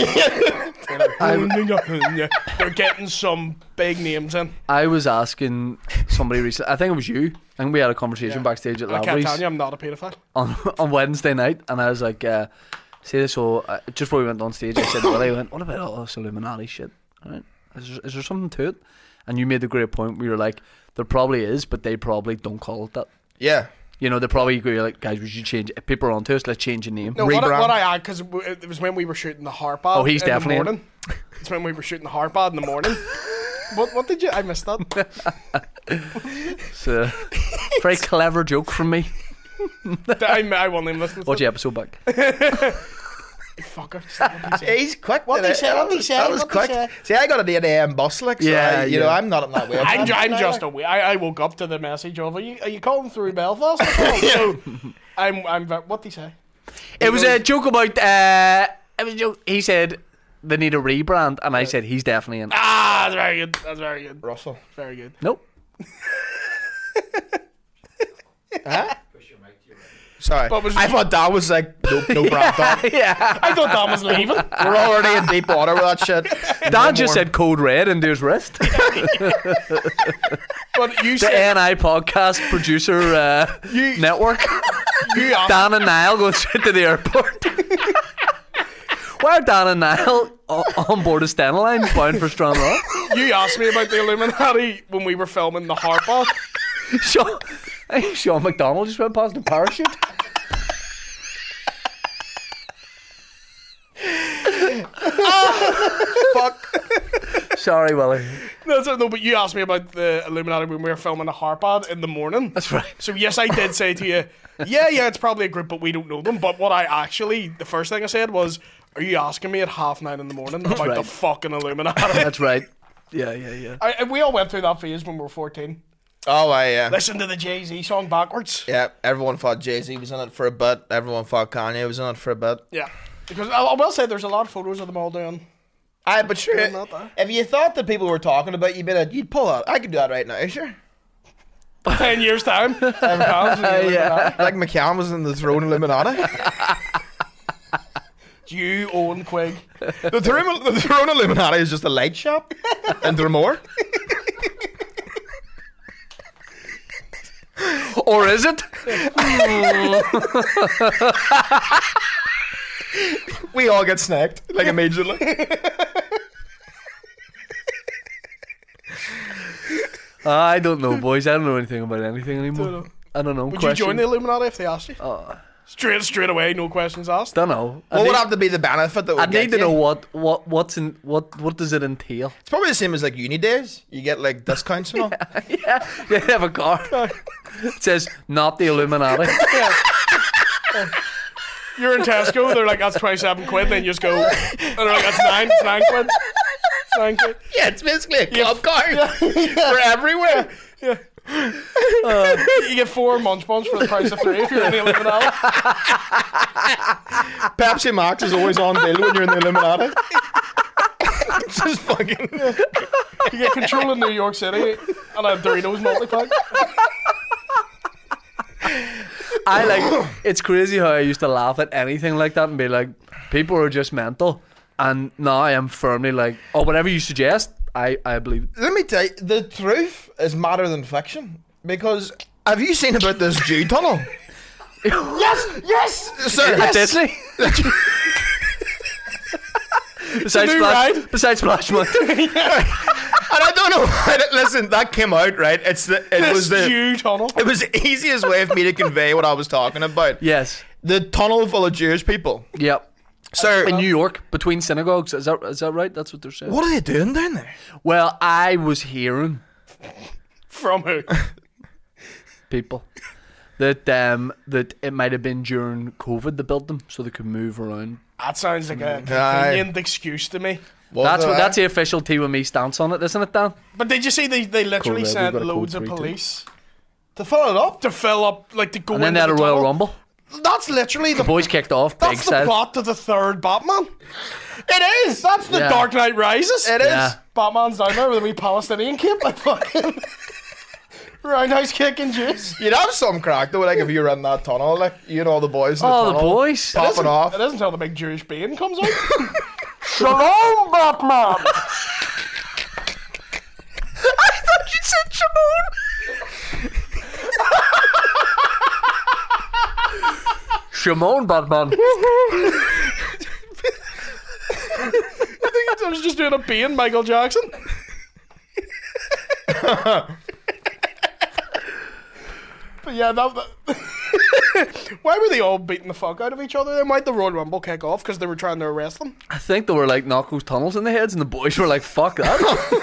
They're getting some big names in. I was asking somebody recently. I think it was you. I think we had a conversation Yeah. backstage at And I can't tell Lavery's you I'm not a paedophile. on on Wednesday night, and I was like, uh, "See this?" So uh, just before we went on stage, I said, "Well, I went, what about all this Illuminati shit? Right? Is there, is there something to it?" And you made the great point where you're like, "There probably is, but they probably don't call it that." Yeah. You know, they probably go like, "Guys, we should change. If people are onto us, let's change the name." No, what I, Rebrand. what I had, because it was when we were shooting the Harpad. Oh, he's in definitely the in. morning. It's when we were shooting the Harpad in the morning. What what did you? I missed that. It's a very clever joke from me. I, I won't even listen to Watch it. the episode back. Fucker. Stop what he said. He's quick. What today. they say, That what they was- say, That was what they quick. say. See, I got an eight a.m. bus, like, so Yeah, I, you know, yeah. I'm not in that way. I'm, ju- I'm just away. I, I woke up to the message of, are you, are you calling through Belfast? So I'm, I'm, ve- what did he say? It was a joke about. Uh, it was a joke. He said they need a rebrand, and I said he's definitely in. Ah, that's very good. That's very good. Russell. Very good. Nope. Sorry. But was- I thought that was like no, no brand talk. Yeah. I thought Dan was leaving. We're already in deep water with that shit. Dan just said code red into his wrist. But you The said, A N I podcast producer uh, network. you asked, Dan and Niall going straight to the airport. Why are Dan and Niall o- on board a Stena line bound for Strand Rock? you asked me about the Illuminati when we were filming the Harpad. Sean, I think Sean McDonald just went past the parachute. Fuck. Sorry, Willie. No, so- no, but you asked me about the Illuminati when we were filming the Harpad in the morning. That's right. So yes, I did say to you, yeah, yeah, it's probably a group, but we don't know them. But what I actually, the first thing I said was, are you asking me at half nine in the morning about the right. fucking Illuminati? That's right. Yeah, yeah, yeah. I, I- we all went through that phase when we were fourteen. Oh, I, yeah. Listen to the Jay-Z song backwards. Yeah, everyone thought Jay-Z was in it for a bit. Everyone thought Kanye was in it for a bit. Yeah. Because I, I will say there's a lot of photos of them all doing. Aye, but sure, Doing that, though. if you thought that people were talking about you, better, you'd pull out. I could do that right now, sure. Ten years time. yeah. Like McCann was in the Throne Illuminati. You own Quig. The Throne, the Throne Illuminati is just a light shop in Dromore. Or is it? We all get snagged, like, immediately. I don't know, boys. I don't know anything about anything anymore. Don't know. I don't know. Would Question. you join the Illuminati if they asked you? Oh, Straight straight away, no questions asked. don't know. I What need, would have to be the benefit that would I get need to you? know what what what's in what what does it entail? It's probably the same as like uni days. You get like discounts and all. Yeah, you have a car. It says not the Illuminati. You're in Tesco, they're like, that's twenty-seven quid, then you just go, and they're like, that's nine, it's nine quid. It's nine quid. Yeah, it's basically a club card for everywhere. Yeah. Uh, you get four munch buns for the price of three if you're in the Illuminati. Pepsi Max is always on deal when you're in the Illuminati. It's just fucking. You get control in New York City and a Doritos multi-pack. I like. It's crazy how I used to laugh at anything like that and be like, people are just mental. And now I am firmly like, oh, whatever you suggest, I I believe. Let me tell you, the truth is madder than fiction. Because have you seen about this Jew tunnel? Yes! Yes! Sir, At Disney. Besides new Splash, ride. besides Splash Mountain. And I don't know why. that- Listen, that came out right. It's the. It This was the. Jew tunnel. It was the easiest way for me to convey what I was talking about. Yes. The tunnel full of Jewish people. Yep. Sir, In New York, between synagogues, is that is that right? That's what they're saying. what are they doing down there? Well, I was hearing From who? people that um that it might have been during COVID they built them so they could move around. That sounds like a Aye. convenient excuse to me. Was That's it, what, eh? that's the official Tea With Me stance on it, isn't it, Dan? But did you see they, they literally Code red, sent we've got a code loads of three too. police to fill it up. to fill up, like to go And then into they had a the Royal tunnel. Rumble. That's literally the, The boys kicked off. Big that's the style. plot to the third Batman. It is. That's the Yeah. Dark Knight Rises. It is. Yeah. Batman's down there with a wee Palestinian cape, like fucking roundhouse kick and juice. You'd have some crack though, like if you were in that tunnel, like you and all the boys. In the Oh, the tunnel, boys. popping off. It isn't until the big Jewish being comes out. Shalom, Batman. I thought you said Shimon. Shimon, Batman. I think I was just doing a being Michael Jackson. But yeah, that, that why were they all beating the fuck out of each other then? Why'd the Royal Rumble kick off? Because they were trying to arrest them? I think they were like Knocko's tunnels in the heads, and the boys were like, "Fuck that."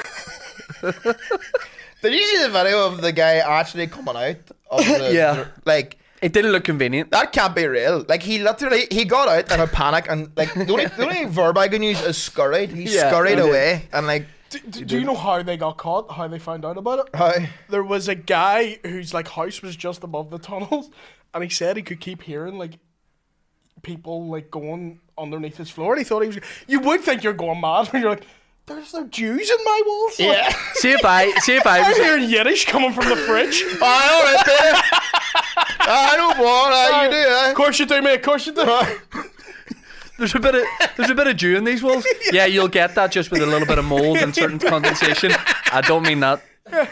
Did you see the video of the guy actually coming out? Of the, Yeah. Like It didn't look convenient. that can't be real. Like he literally he got out in a panic and like the only the only verb I can use is scurried. He Yeah, scurried he did. away and like Do, do, do you know how they got caught? How they found out about it? how There was a guy whose like house was just above the tunnels, and he said he could keep hearing like people like going underneath his floor. And he thought he was. You would think you're going mad when you're like, "There's no Jews in my walls." Like, yeah. See if I see if I I'm was hearing Yiddish coming from the fridge. Oh, all right, there. I know what uh, you do. Of Eh? course you do, mate. Of course you do. there's a bit of there's a bit of dew in these walls. Yeah, you'll get that just with a little bit of mold and certain condensation. I don't mean that.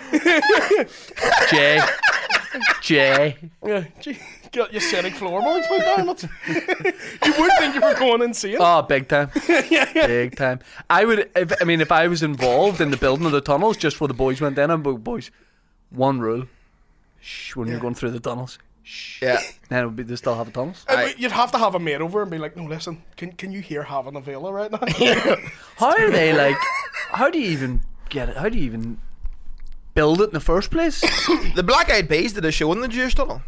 Jay, Jay. Yeah, gee, got your scenic floorboards put down. That's- you would think you were going insane. Oh, big time, big time. I would. If, I mean, if I was involved in the building of the tunnels, just where the boys went in, and boys, one rule: shh, when you're going through the tunnels, shh. Yeah. Then it would be they still have tunnels. Uh, but You'd have to have a mate over and be like, "No, listen, can can you hear having a villa right now?" How are they like? How do you even get it? How do you even build it in the first place? The Black Eyed Peas did a show in the Jewish tunnel.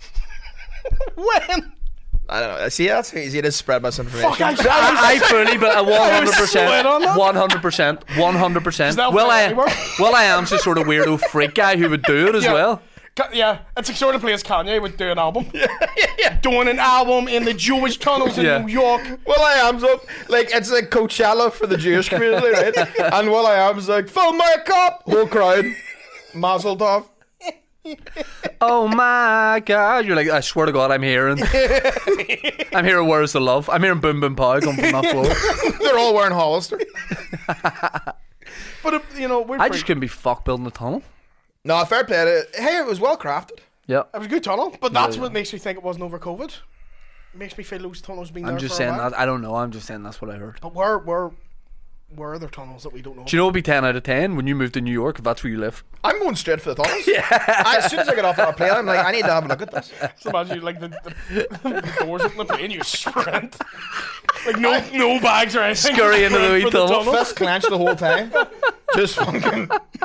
When? I don't know. See, that's easy to spread misinformation. Fuck, I, I, I fully, but a one hundred sweat on percent, that. one hundred percent, one hundred percent. that Well, work I, anymore? well, I am just sort of weirdo freak guy who would do it as Yeah. well. Ca- Yeah, it's the sort of place Kanye would do an album. Yeah, yeah. Doing an album in the Jewish tunnels in Yeah. New York. Will I Am's up like it's like Coachella for the Jewish community, right? And Will I Am's like, "Fill my cup!" Whole crowd, Mazel Tov. Oh my God! You're like, I swear to God, I'm hearing, I'm hearing "Where's the Love." I'm hearing "Boom Boom Pow" come from that floor. They're all wearing Hollister. But, uh, you know, we're I free. just couldn't be fucked building a tunnel. No, fair play. to- Hey, it was well crafted. Yeah, It was a good tunnel, but that's Yeah. what makes me think it wasn't over COVID. Makes me feel those tunnels been there I'm just for a saying while. that. I don't know. I'm just saying that's what I heard. But where, where, where are there tunnels that we don't know? Do you know it'd be ten out of ten when you move to New York if that's where you live? I'm going straight for the tunnels. Yeah. I, as soon as I get off that plane, I'm like, I need to have a look at this. Just imagine you, like the, the, the doors open the plane, you sprint. Like no no bags or anything. Scurry into the Sprint wee for tunnel. Fist clenched the whole time. Just fucking.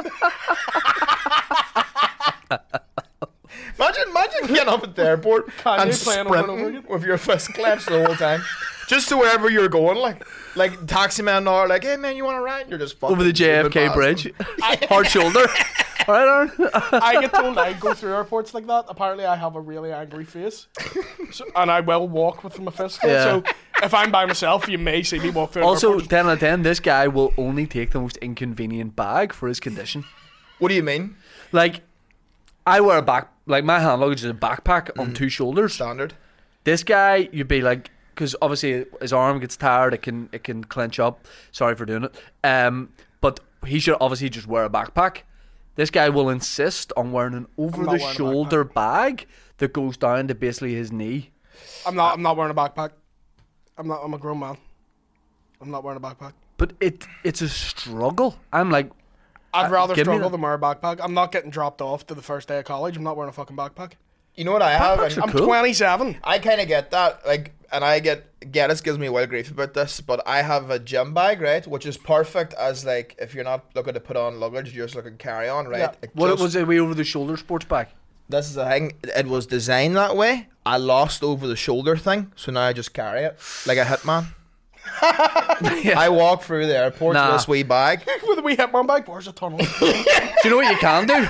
Imagine, imagine getting up at the airport Kanye and playing over and over sprinting again. with your fist clenched the whole time, just to wherever you're going. Like, like taxi man are like, "Hey man, you want to ride?" You're just fucking Over the J F K zooming bridge, past hard shoulder. All right, Aaron. I get told I go through airports like that. Apparently, I have a really angry face, so, and I will walk with my fist clenched. Yeah. So if I'm by myself, you may see me walk through. Also, airports. ten out of ten. This guy will only take the most inconvenient bag for his condition. them. What do you mean? Like, I wear a back. Like my hand luggage is a backpack on two shoulders. Standard. This guy, you'd be like, because obviously his arm gets tired, it can it can clench up. Sorry for doing it. Um, but he should obviously just wear a backpack. This guy will insist on wearing an over not the wearing a shoulder bag that goes down to basically his knee. I'm not. I'm not wearing a backpack. I'm not. I'm a grown man. I'm not wearing a backpack. But it it's a struggle. I'm like, I'd Uh, rather give me struggle that. than wear a backpack. I'm not getting dropped off to the first day of college. I'm not wearing a fucking backpack. You know what I have? Backpacks And are I'm cool. twenty-seven. I kind of get that, like, and I get Geddes gives me wild grief about this, but I have a gym bag, right, which is perfect as like if you're not looking to put on luggage, you're just looking to carry on, right? Yeah. It what just- was it? Way over the shoulder sports bag. This is the thing. It was designed that way. I lost over the shoulder thing, so now I just carry it like a hitman. I walk through the airport Nah. with this wee bag. With a wee hitman bag. Where's the tunnel? Do you know what you can do?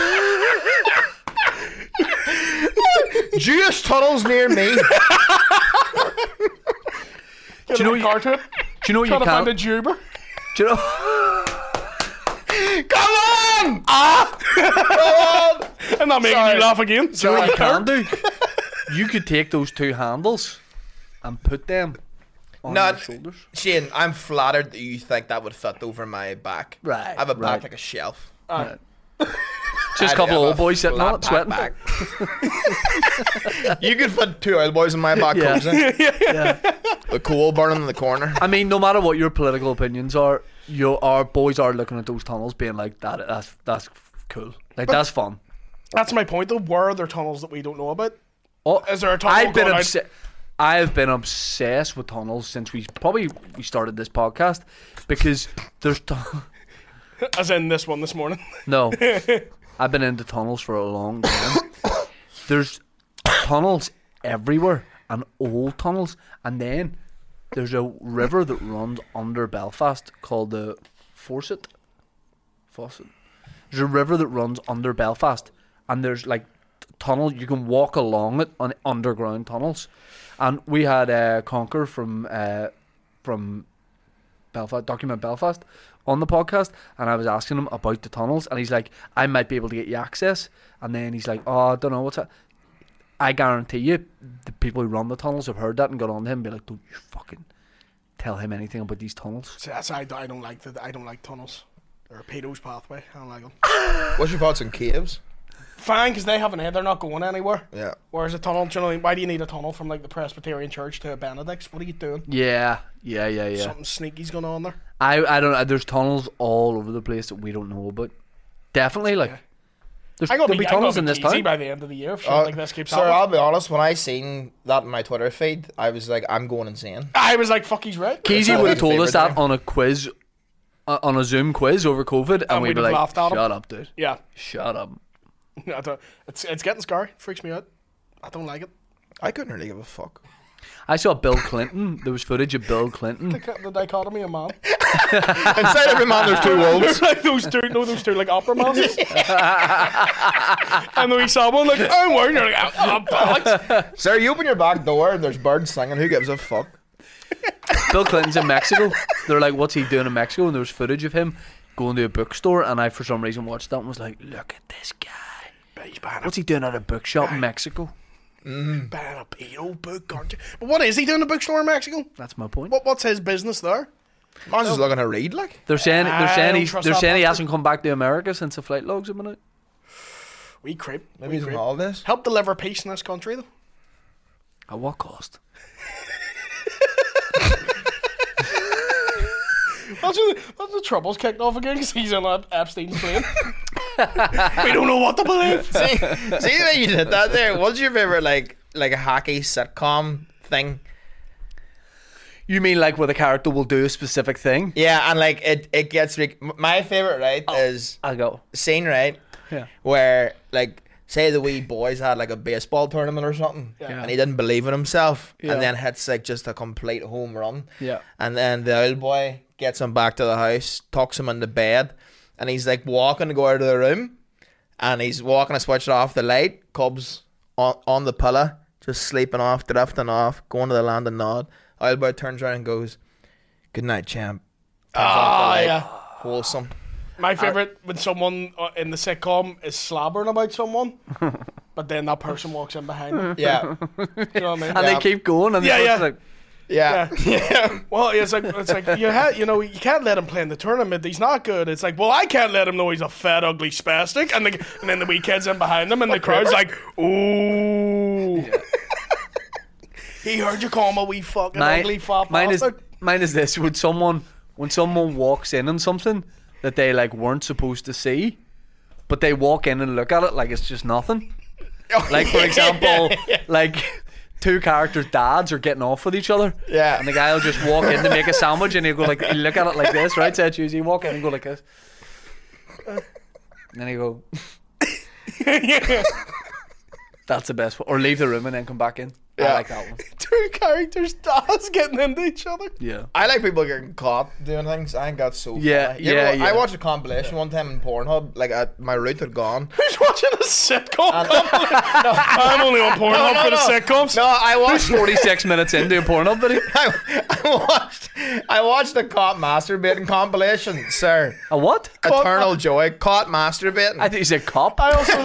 Jewish tunnels near me. Get you know a you- car to it. Do you know what Trying you to find a can? Juber. Do you know? Come on! Ah! Come on! I'm not making Sorry. you laugh again. Do you know what you can do? You could take those two handles and put them on No, your shoulders. Shane, I'm flattered that you think that would fit over my back. Right, I have a back right. like a shelf. Right. Just a I'd couple of have old boys sitting on it, flat sweating. back. You could fit two old boys in my back, Yeah. cozy. Yeah. The coal burning in the corner. I mean, no matter what your political opinions are, your our boys are looking at those tunnels, being like, "That that's that's cool. Like that's fun." That's my point though. Where are there tunnels that we don't know about? Oh, Is there a tunnel I've been going out- obse- I've been obsessed with tunnels since we probably we started this podcast because there's tu- As in this one this morning. no. I've been into tunnels for a long time. There's tunnels everywhere and old tunnels, and then there's a river that runs under Belfast called the Fawcett. Fawcett. There's a river that runs under Belfast, and there's like tunnel. You can walk along it on underground tunnels, and we had uh, Conquer from uh, from Belfast, Document Belfast, on the podcast, and I was asking him about the tunnels, and he's like, I might be able to get you access, and then he's like, oh, I don't know what's that. I guarantee you, the people who run the tunnels have heard that and got on to him and be like, don't you fucking tell him anything about these tunnels. So that's I, I don't like the I don't like tunnels. They're a pedo's pathway. I don't like them. What's your thoughts on caves? Fine, because they have an head. They're not going anywhere. Yeah. Whereas a tunnel, do you know, why do you need a tunnel from like the Presbyterian Church to a Benedict's? What are you doing? Yeah, yeah, yeah, yeah. Something sneaky's going on there. I, I don't know. There's tunnels all over the place that we don't know about. Definitely, like, Yeah. there's, I got there'll be tunnels in this easy town. by the end of the year if shit Uh, like this keeps Sir, happening. I'll be honest, when I seen that in my Twitter feed, I was like, I'm going insane. I was like, fuck, he's right. Keezy all would have his told us favourite that thing. on a quiz, uh, on a Zoom quiz over COVID, and, And we'd we'd be have like, laughed at him. shut up, dude. Yeah. Shut up. I don't, it's it's getting scary. It freaks me out. I don't like it. I couldn't really give a fuck. I saw Bill Clinton. There was footage of Bill Clinton. The, the dichotomy of man. Inside every man, there's two wolves. There's like those two, no, those two like opera masters. And then we saw one like, I'm wearing. You're like, oh, bollocks. Sir, you open your back door and there's birds singing. Who gives a fuck? Bill Clinton's in Mexico. They're like, what's he doing in Mexico? And there was footage of him going to a bookstore, and I, for some reason, watched that and was like, look at this guy. He's buying a, What's he doing at a bookshop in Mexico? buying a pedo book, aren't you? But what is he doing in a bookstore in Mexico? That's my point. What what's his business there? Man's just looking to read, like. They're saying I they're saying don't he's, trust they're that saying he bastard. hasn't come back to America since the flight logs have been out. We creep. Maybe we he's on creep. holidays. Help deliver peace in this country, though. At what cost? Imagine, imagine the troubles kicked off again because he's on Ep- Epstein's plane. We don't know what to believe. See, see the way you did that there? What's your favourite, like, like a hacky sitcom thing? You mean like where the character will do a specific thing? Yeah, and like it, it gets like m- my favourite, right, is I'll go. scene, right, Yeah. where like say the wee boys had like a baseball tournament or something, Yeah. and he didn't believe in himself, Yeah. and then hits like just a complete home run, Yeah. and then the old boy gets him back to the house, tucks him into bed, and he's like walking to go out of the room, and he's walking to switch off the light. Cubs on on the pillow, just sleeping off, drifting off, going to the land of Nod. Old boy turns around and goes, "Good night, champ." Turns off the Ah, light. yeah. Wholesome. My favourite when someone uh, in the sitcom is slabbering about someone, but then that person walks in behind them. Yeah, You know what I mean? And Yeah. they keep going, and Yeah, the yeah. person's like, yeah, yeah. Well, it's like it's like you ha- you know you can't let him play in the tournament. He's not good. It's like, well, I can't let him know he's a fat, ugly spastic. And the, and then the wee kid's in behind him, and the crowd's like, ooh. He heard you call him a wee fucking ugly fat mine is bastard. mine is this: when someone when someone walks in on something that they like weren't supposed to see, but they walk in and look at it like it's just nothing. Like for example, like two characters' dads are getting off with each other. Yeah. And the guy will just walk in to make a sandwich, and he'll go like, he'll look at it like this, right? Said Tuesday, you walk in and go like this, and then he go. That's the best one. Or leave the room and then come back in. I Yeah. like that one. Two characters dads getting into each other. Yeah. I like people getting caught doing things. I think that's so Yeah, funny. You yeah, ever- I yeah. watched a compilation one time in Pornhub. Like, I, my route had gone. Who's watching a sitcom? I'm only on Pornhub No, for the no. sitcoms. No, I watched. forty-six minutes into a porno video. I, I watched. I watched a caught masturbating compilation, sir. A what? Eternal joy. Caught masturbating. I think you said cop. I also.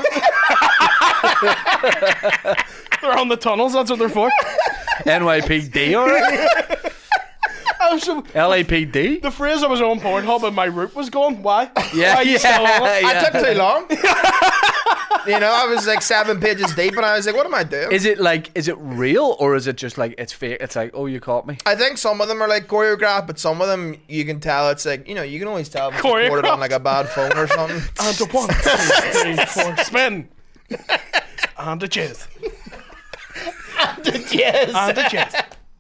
They're on the tunnels. That's what they're for. N Y P D, alright? I also, L A P D? the phrase I was on Pornhub and my route was gone. Why? Yeah, Why you still on it? yeah, I yeah. took too long. You know, I was like seven pages deep, and I was like, "What am I doing?" Is it like, is it real or is it just like, it's fake? It's like, oh, you caught me. I think some of them are like choreographed, but some of them you can tell it's like, you know, you can always tell if it's recorded on like a bad phone or something. And a one, two, three, four, spin. And a jizz. Yes. And a jizz.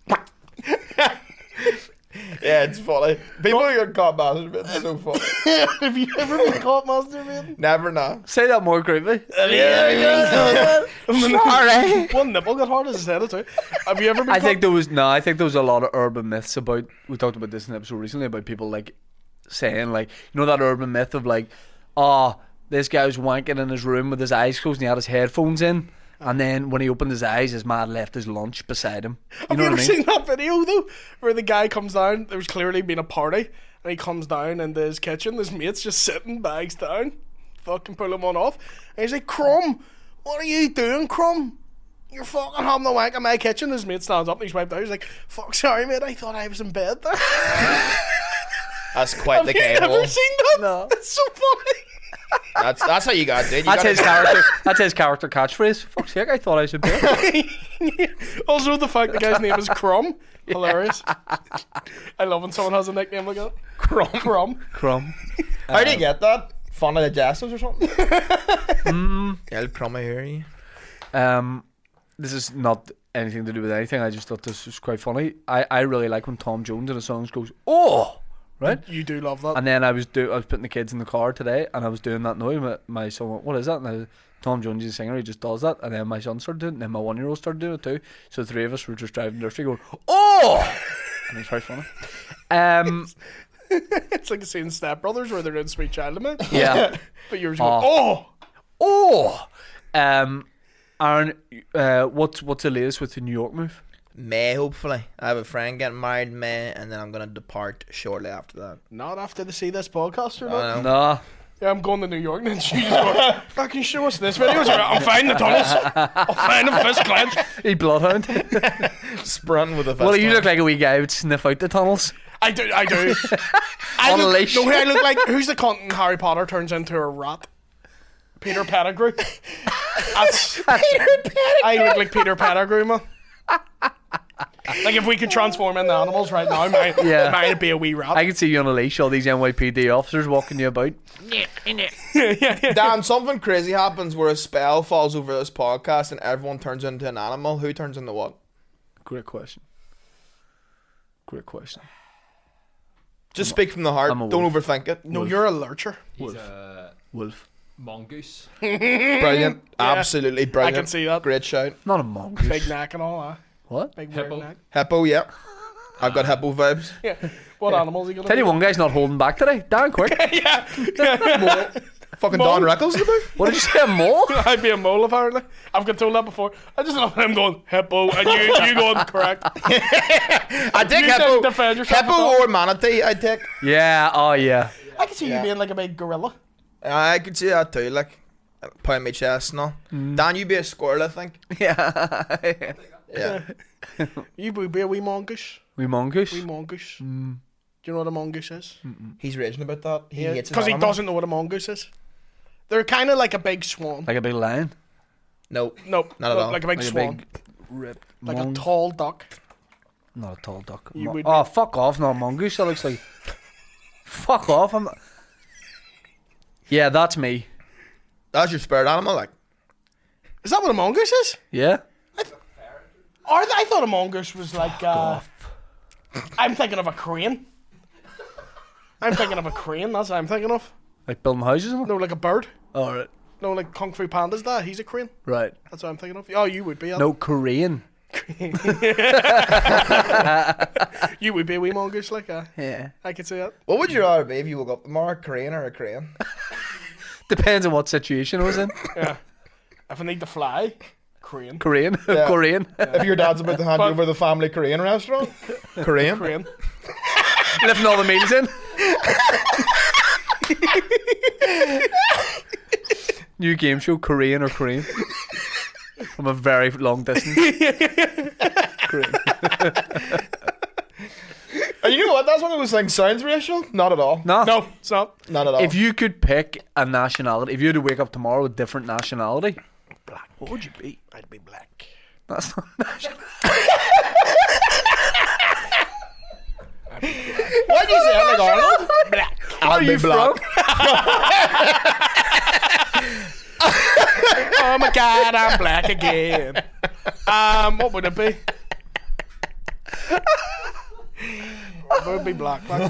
Yeah, it's funny. People who get caught masturbating is so funny. Have you ever been caught masturbating? Never know. Say that more creepy. Sorry. One nipple got hard as I said it too. Have you ever been I caught? think there was, no, I think there was a lot of urban myths about, we talked about this in an episode recently about people like saying like, you know that urban myth of like, oh, this guy was wanking in his room with his eyes closed and he had his headphones in. And then when he opened his eyes, his man left his lunch beside him. You Have know you what ever I mean? seen that video though, where the guy comes down? There's clearly been a party, and he comes down into his kitchen. His mate's just sitting, bags down, fucking pull him on off, and he's like, "Crumb, what are you doing, Crumb? You're fucking having a wank in my kitchen." His mate stands up and he's wiped out. He's like, "Fuck, sorry, mate. I thought I was in bed there." That's quite the Have you game. never seen that? No. It's so funny. That's that's how you got to do it. You That's gotta- his character. That's his character catchphrase. Fuck's sake, I thought I should be. Also, the fact the guy's name is Crumb, hilarious. I love when someone has a nickname like that. Crumb. Crumb. Crumb. How do you get that? Fun of the digestives or something? mm. El crummy here. Um, this is not anything to do with anything. I just thought this was quite funny. I, I really like when Tom Jones in a song goes, "Oh," right? You do love that. And then I was do I was putting the kids in the car today, and I was doing that noise. My, my son went, "What is that?" And I was, Tom Jones is a singer. He just does that. And then my son started doing it. And then my one year old started doing it too. So the three of us were just driving down the street going, "Oh!" And it's very funny. Um, It's like a scene in Step Brothers where they're doing Sweet Child of Mine. yeah. But yours going, oh! Oh. Um, Aaron, uh, what's what's the latest with the New York move? May, hopefully. I have a friend getting married in May, and then I'm going to depart shortly after that. Not after they see this podcast or I not. know. Nah. Yeah, I'm going to New York and then she's going, "Fuck, can you show us this video?" So I'm finding the tunnels. I'll find them fist clenched. He bloodhound. Sprung with a Well, you look like a wee guy who would sniff out the tunnels. I do, I do. I On a look, leash. no, I look like, who's the cunt in Harry Potter turns into a rat? Peter Pettigrew. That's, Peter Pettigrew. I look like Peter Pettigrew, man. Like if we could transform into animals right now, mine, Yeah. mine would be a wee rat. I can see you on a leash, all these N Y P D officers walking you about. Dan, something crazy happens where a spell falls over this podcast and everyone turns into an animal. Who turns into what? Great question. Great question. Just speak from the heart. I'm a Don't wolf. overthink it. No, you're a lurcher. He's a Wolf. mongoose. Brilliant. Absolutely brilliant. I can see that. Great shout. Not a mongoose. Big neck and all that. What? Big Hippo. weird neck. Hippo, yeah. I've got hippo vibes. Yeah. What animals are you gonna Tell you be? one guy's not holding back today. Dan, quick. Fucking Mole. Don Rickles in the booth. What did you say, a mole? I'd be a mole apparently. I've got told that before. I just love him going hippo and you you going correct. I take You said hippo. defend yourself with Hippo that. or manatee, I take. Yeah, oh yeah. I can see Yeah. you being like a big gorilla. I could see that too, like pound my chest and all. Dan, you be a squirrel, I think. Yeah. Yeah. You would be a wee mongoose. We mongoose? Wee mongoose. Do you know what a mongoose is? He's raging about that. He Yeah, hates his because he animal. doesn't know what a mongoose is. They're kind of like a big swan. Like a big lion? No. Nope, Not at no, all. like a big Like a swan, big ripped like mon- a tall duck. Not a tall duck. You Mo- would oh, fuck off, not a mongoose. That looks like... Fuck off. I'm not... Yeah, that's me. That's your spirit animal, like. Is that what a mongoose is? Yeah? Or I thought a mongoose was like. Uh, I'm thinking of a crane. I'm thinking of a crane. That's what I'm thinking of. Like building houses and all? No, like a bird. Alright. No, like Kung Fu Panda's that. He's a crane. Right. That's what I'm thinking of. Oh, you would be. Alan. No, Korean. You would be a wee mongoose like that. Yeah. I could see it. What would you rather be if you woke up tomorrow, a crane or a crane? Depends on what situation I was in. Yeah. If I need to fly, crane. Korean. Yeah. Korean. If your dad's about to hand But- you over the family Korean restaurant, Korean. Crane. Lifting all the meals in. New game show, Korean or Korean. From a very long distance. Korean. And you know what? That's one of those things sounds racial. Not at all. No. No, it's not. Not at all. If you could pick a nationality, if you had to wake up tomorrow with a different nationality, Black. what would you be? I'd be black. That's not national. Why'd you say it like Arnold? Black. Where are you from? Oh my god, I'm black again. Um, what would it be? It would be black. black.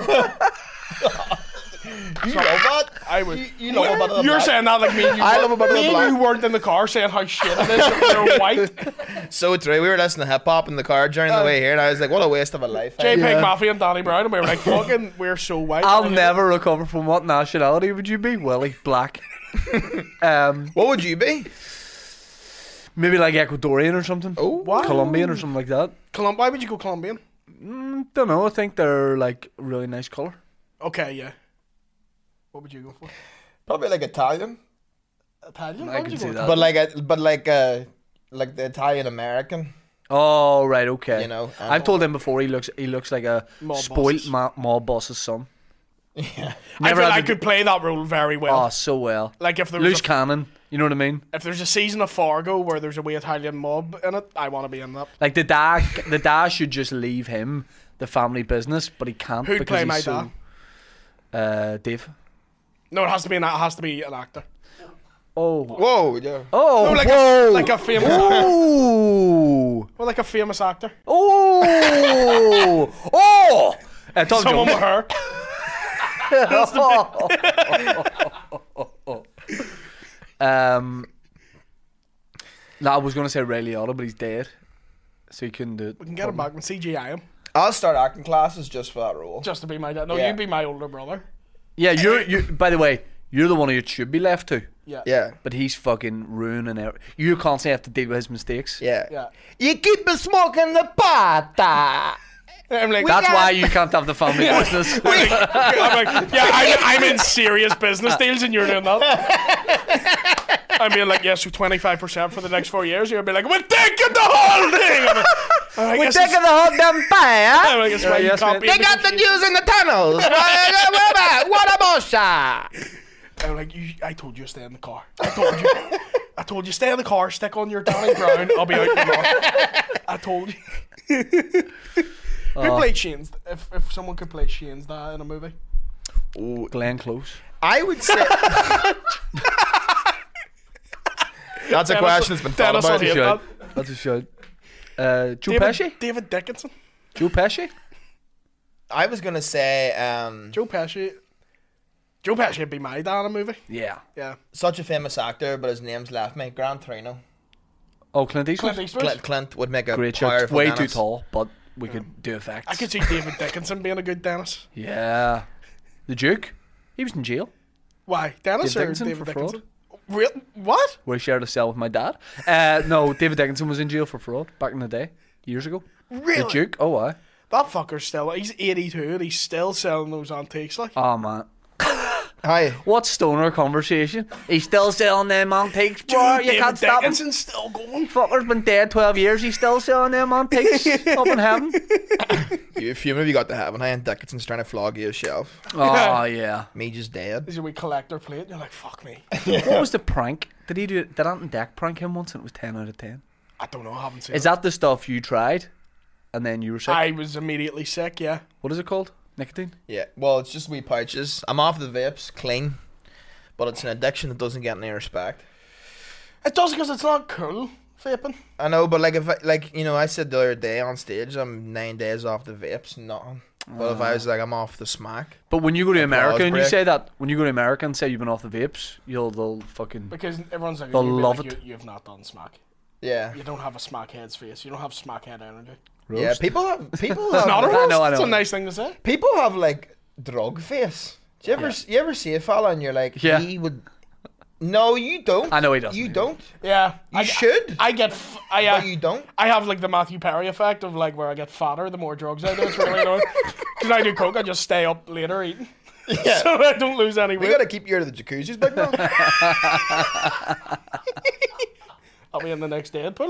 You love that? I would. You, you love about the You're black. saying that like me and you. I were- love about the me and black. you weren't in the car saying how shit it is that you're white. So true. We were listening to hip hop in the car during the way here, and I was like, "What a waste of a life." JPEG Yeah. Mafia and Danny Brown, and we were like, fucking, we're so white. I'll Like, never recover from what nationality would you be? Willie, black. um, What would you be? maybe like Ecuadorian or something. Oh, What? Colombian or something like that. Colum- Why would you go Colombian? Mm, don't know. I think they're like really nice color. Okay, yeah. What would you go for? probably like Italian, Italian? I Why would can you see go that. but like a, but like uh like the Italian American. Oh right, okay. You know, um, I've told him before he looks he looks like a Mob spoilt bosses. ma- mob boss's son. Yeah. I Never feel had I the- could play that role very well. Oh, so well. Like if there was Loose a, cannon. You know what I mean? if there's a season of Fargo where there's a wee Italian mob in it, I want to be in that. Like the dad, the dad should just leave him the family business, but he can't Who'd because play he's my so. Uh, Dave. No, it has to be an it has to be an actor. Oh. Whoa, yeah. Oh. No, like whoa. a like a famous actor. Oh. Well, like a famous actor. Oh. Oh. Uh, Tom Someone Jones. with her. um. No, I was gonna say Ray Liotta, but he's dead, so he couldn't do it. We can get him back and C G I him. I'll start acting classes just for that role. Just to be my dad. No, Yeah. you'd be my older brother. Yeah, you're you. By the way, you're the one who it should be left to, Yeah. Yeah, but he's fucking ruining it. You constantly have to deal with his mistakes. yeah, Yeah. You keep smoking the pata. I'm like, That's got- why you can't have the family business. I'm like, yeah, I'm, I'm in serious business deals and you're doing that. I'm being like, yes, so twenty-five percent for the next four years. You'll be like, we're taking the whole thing. I'm like, I'm like, We're "Yes, taking it's- the whole damn pie. I'm like, it's why Yeah, you yes, can't mate. be in They got the negotiations." Jews in the tunnels. What a bullshit. I'm like, you, I told you to stay in the car. I told you. I told you stay in the car, stick on your Danny Brown. I'll be out tomorrow. I told you. Who played Shane's? If if someone could play Shane's dad in a movie, Glenn Close. I would say. That's a question that's been thought Dennis about. will hate Shout. that. That's a shout. Uh, Joe David, Pesci. David Dickinson. Joe Pesci. I was gonna say, um, Joe Pesci. Joe Pesci would be my dad in a movie. Yeah. Yeah. such a famous actor, but his name's left me. Gran Torino. Oh, Clint Eastwood. Clint Eastwood. Clint, Clint would make a Great shout. powerful Way too Dennis. tall, but we could do effects. I could see David Dickinson being a good Dennis. Yeah. The Duke. He was in jail. Why? Dennis David or Dickinson David for fraud. Dickinson? Real? What? Where he shared a cell with my dad. Uh, no, David Dickinson was in jail for fraud back in the day, years ago. Really? The Duke. Oh, why? That fucker's still. He's eighty-two and he's still selling those antiques. Like, Oh man. Hi. What stoner conversation? He's still selling them antiques, bro. Dude, You David can't stop him. Dickinson's still going. Fucker's been dead twelve years. He's still selling them antiques up in heaven. You fuming if you got to heaven. I and Dickinson's trying to flog you a shelf. Oh yeah. Me just dead. He's a wee collector plate. You're like, fuck me. What was the prank? Did he do? Did Ant and Deck prank him once and it was ten out of ten? I don't know. I haven't seen Is it. that the stuff you tried, and then you were sick? I was immediately sick. Yeah. What is it called? Nicotine. Yeah. Well, it's just wee pouches. I'm off the vapes, clean, but it's an addiction that doesn't get any respect. It does because it's not cool vaping. I know, but like if I, like you know, I said the other day on stage, I'm nine days off the vapes, nothing. But if I was like, I'm off the smack. But when you go to America Applause and you break. say that, when you go to America and say you've been off the vapes, you'll they'll fucking Because everyone's like, They'll you'd be love like, it. You, you've not done smack. Yeah. You don't have a smackhead's face. You don't have smackhead energy. Yeah, people have people It's have, not a roast. I know, I It's know. a nice thing to say. people have like drug face. Do you ever you ever see a fella and you're like, Yeah. he would? No, you don't. I know he doesn't. You don't. Yeah. You I, should, I get. F- I, uh, but you don't. I have like the Matthew Perry effect of like where I get fatter the more drugs I do. It's really annoying. Because I do coke, I just stay up later eating. Yeah. So I don't lose any We weight. gotta keep you out of the jacuzzis, big man. I'll be in the next Deadpool.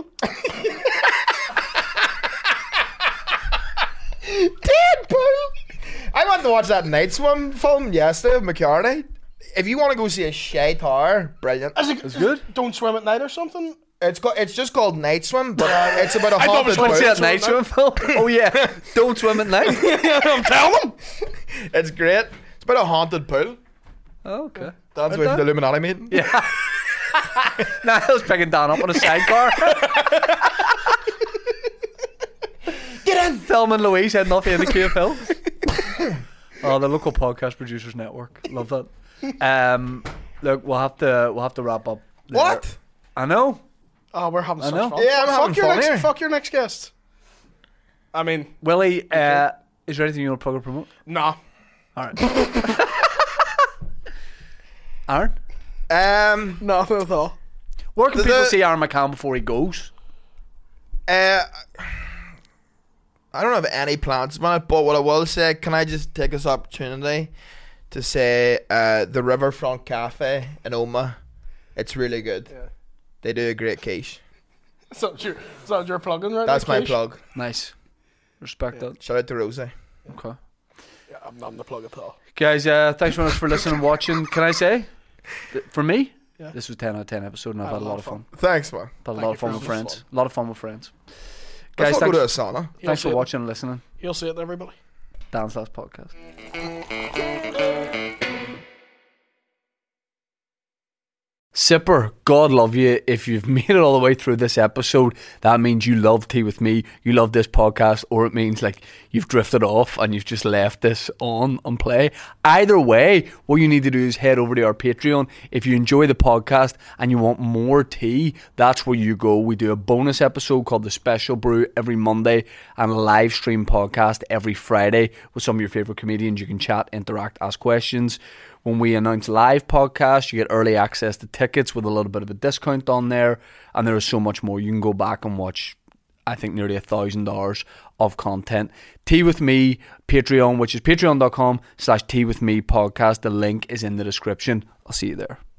Deadpool. I went to watch that Night Swim film yesterday of McCartney. If you want to go see a Shay Tower, brilliant. It's good. Don't swim at night or something. It's got. It's just called Night Swim, but it's about a I thought it was haunted called See pool. that night swim film? Oh yeah. Don't swim at night. I'm telling them. It's great. It's about a haunted pool. Oh, okay. That's Right with there. the Illuminati meeting. Yeah. Niall's picking Dan up on a sidecar. Get in! Thelma and Louise heading off in the K F L. Oh, the local podcast producers network. Love that. Um, look, we'll have to we'll have to wrap up. there. What? I know. Oh, we're having I such know. fun. Yeah, I'm fuck having your fun next, here. Fuck your next guest. I mean, Willie, uh, is there anything you want to plug or promote? nah. All right. Aaron, No, Um. no, no. where can The- people the- see Aaron McCann before he goes? Uh. I don't have any plans about it, but what I will say, can I just take this opportunity to say uh, the Riverfront Cafe in Oma, it's really good. Yeah. They do a great quiche. So you're, so you're plugging right That's now, my Keish? plug. Nice. Respect that. Shout out to Rosie. Okay. Yeah, I'm not the plug at all. Guys, uh, thanks very much for listening and watching. Can I say, th- for me, Yeah. this was ten out of ten episode and I've had a lot of fun. Thanks, man. Had a Thank lot you of fun for with having friends. us A lot of fun with friends. Let's Guys, all go thanks, to a sauna. He'll thanks see for it. watching and listening. He'll see it, everybody. Dan's Last Podcast. Sipper, God love you. If you've made it all the way through this episode, that means you love Tea With Me, you love this podcast, or it means like you've drifted off and you've just left this on and play. Either way, what you need to do is head over to our Patreon. If you enjoy the podcast and you want more tea, that's where you go. We do a bonus episode called The Special Brew every Monday and a live stream podcast every Friday with some of your favourite comedians. You can chat, interact, ask questions. When we announce live podcasts, you get early access to tickets with a little bit of a discount on there. And there is so much more. You can go back and watch, I think, nearly a thousand hours of content. Tea With Me, Patreon, which is patreon.com slash Tea With Me podcast. The link is in the description. I'll see you there.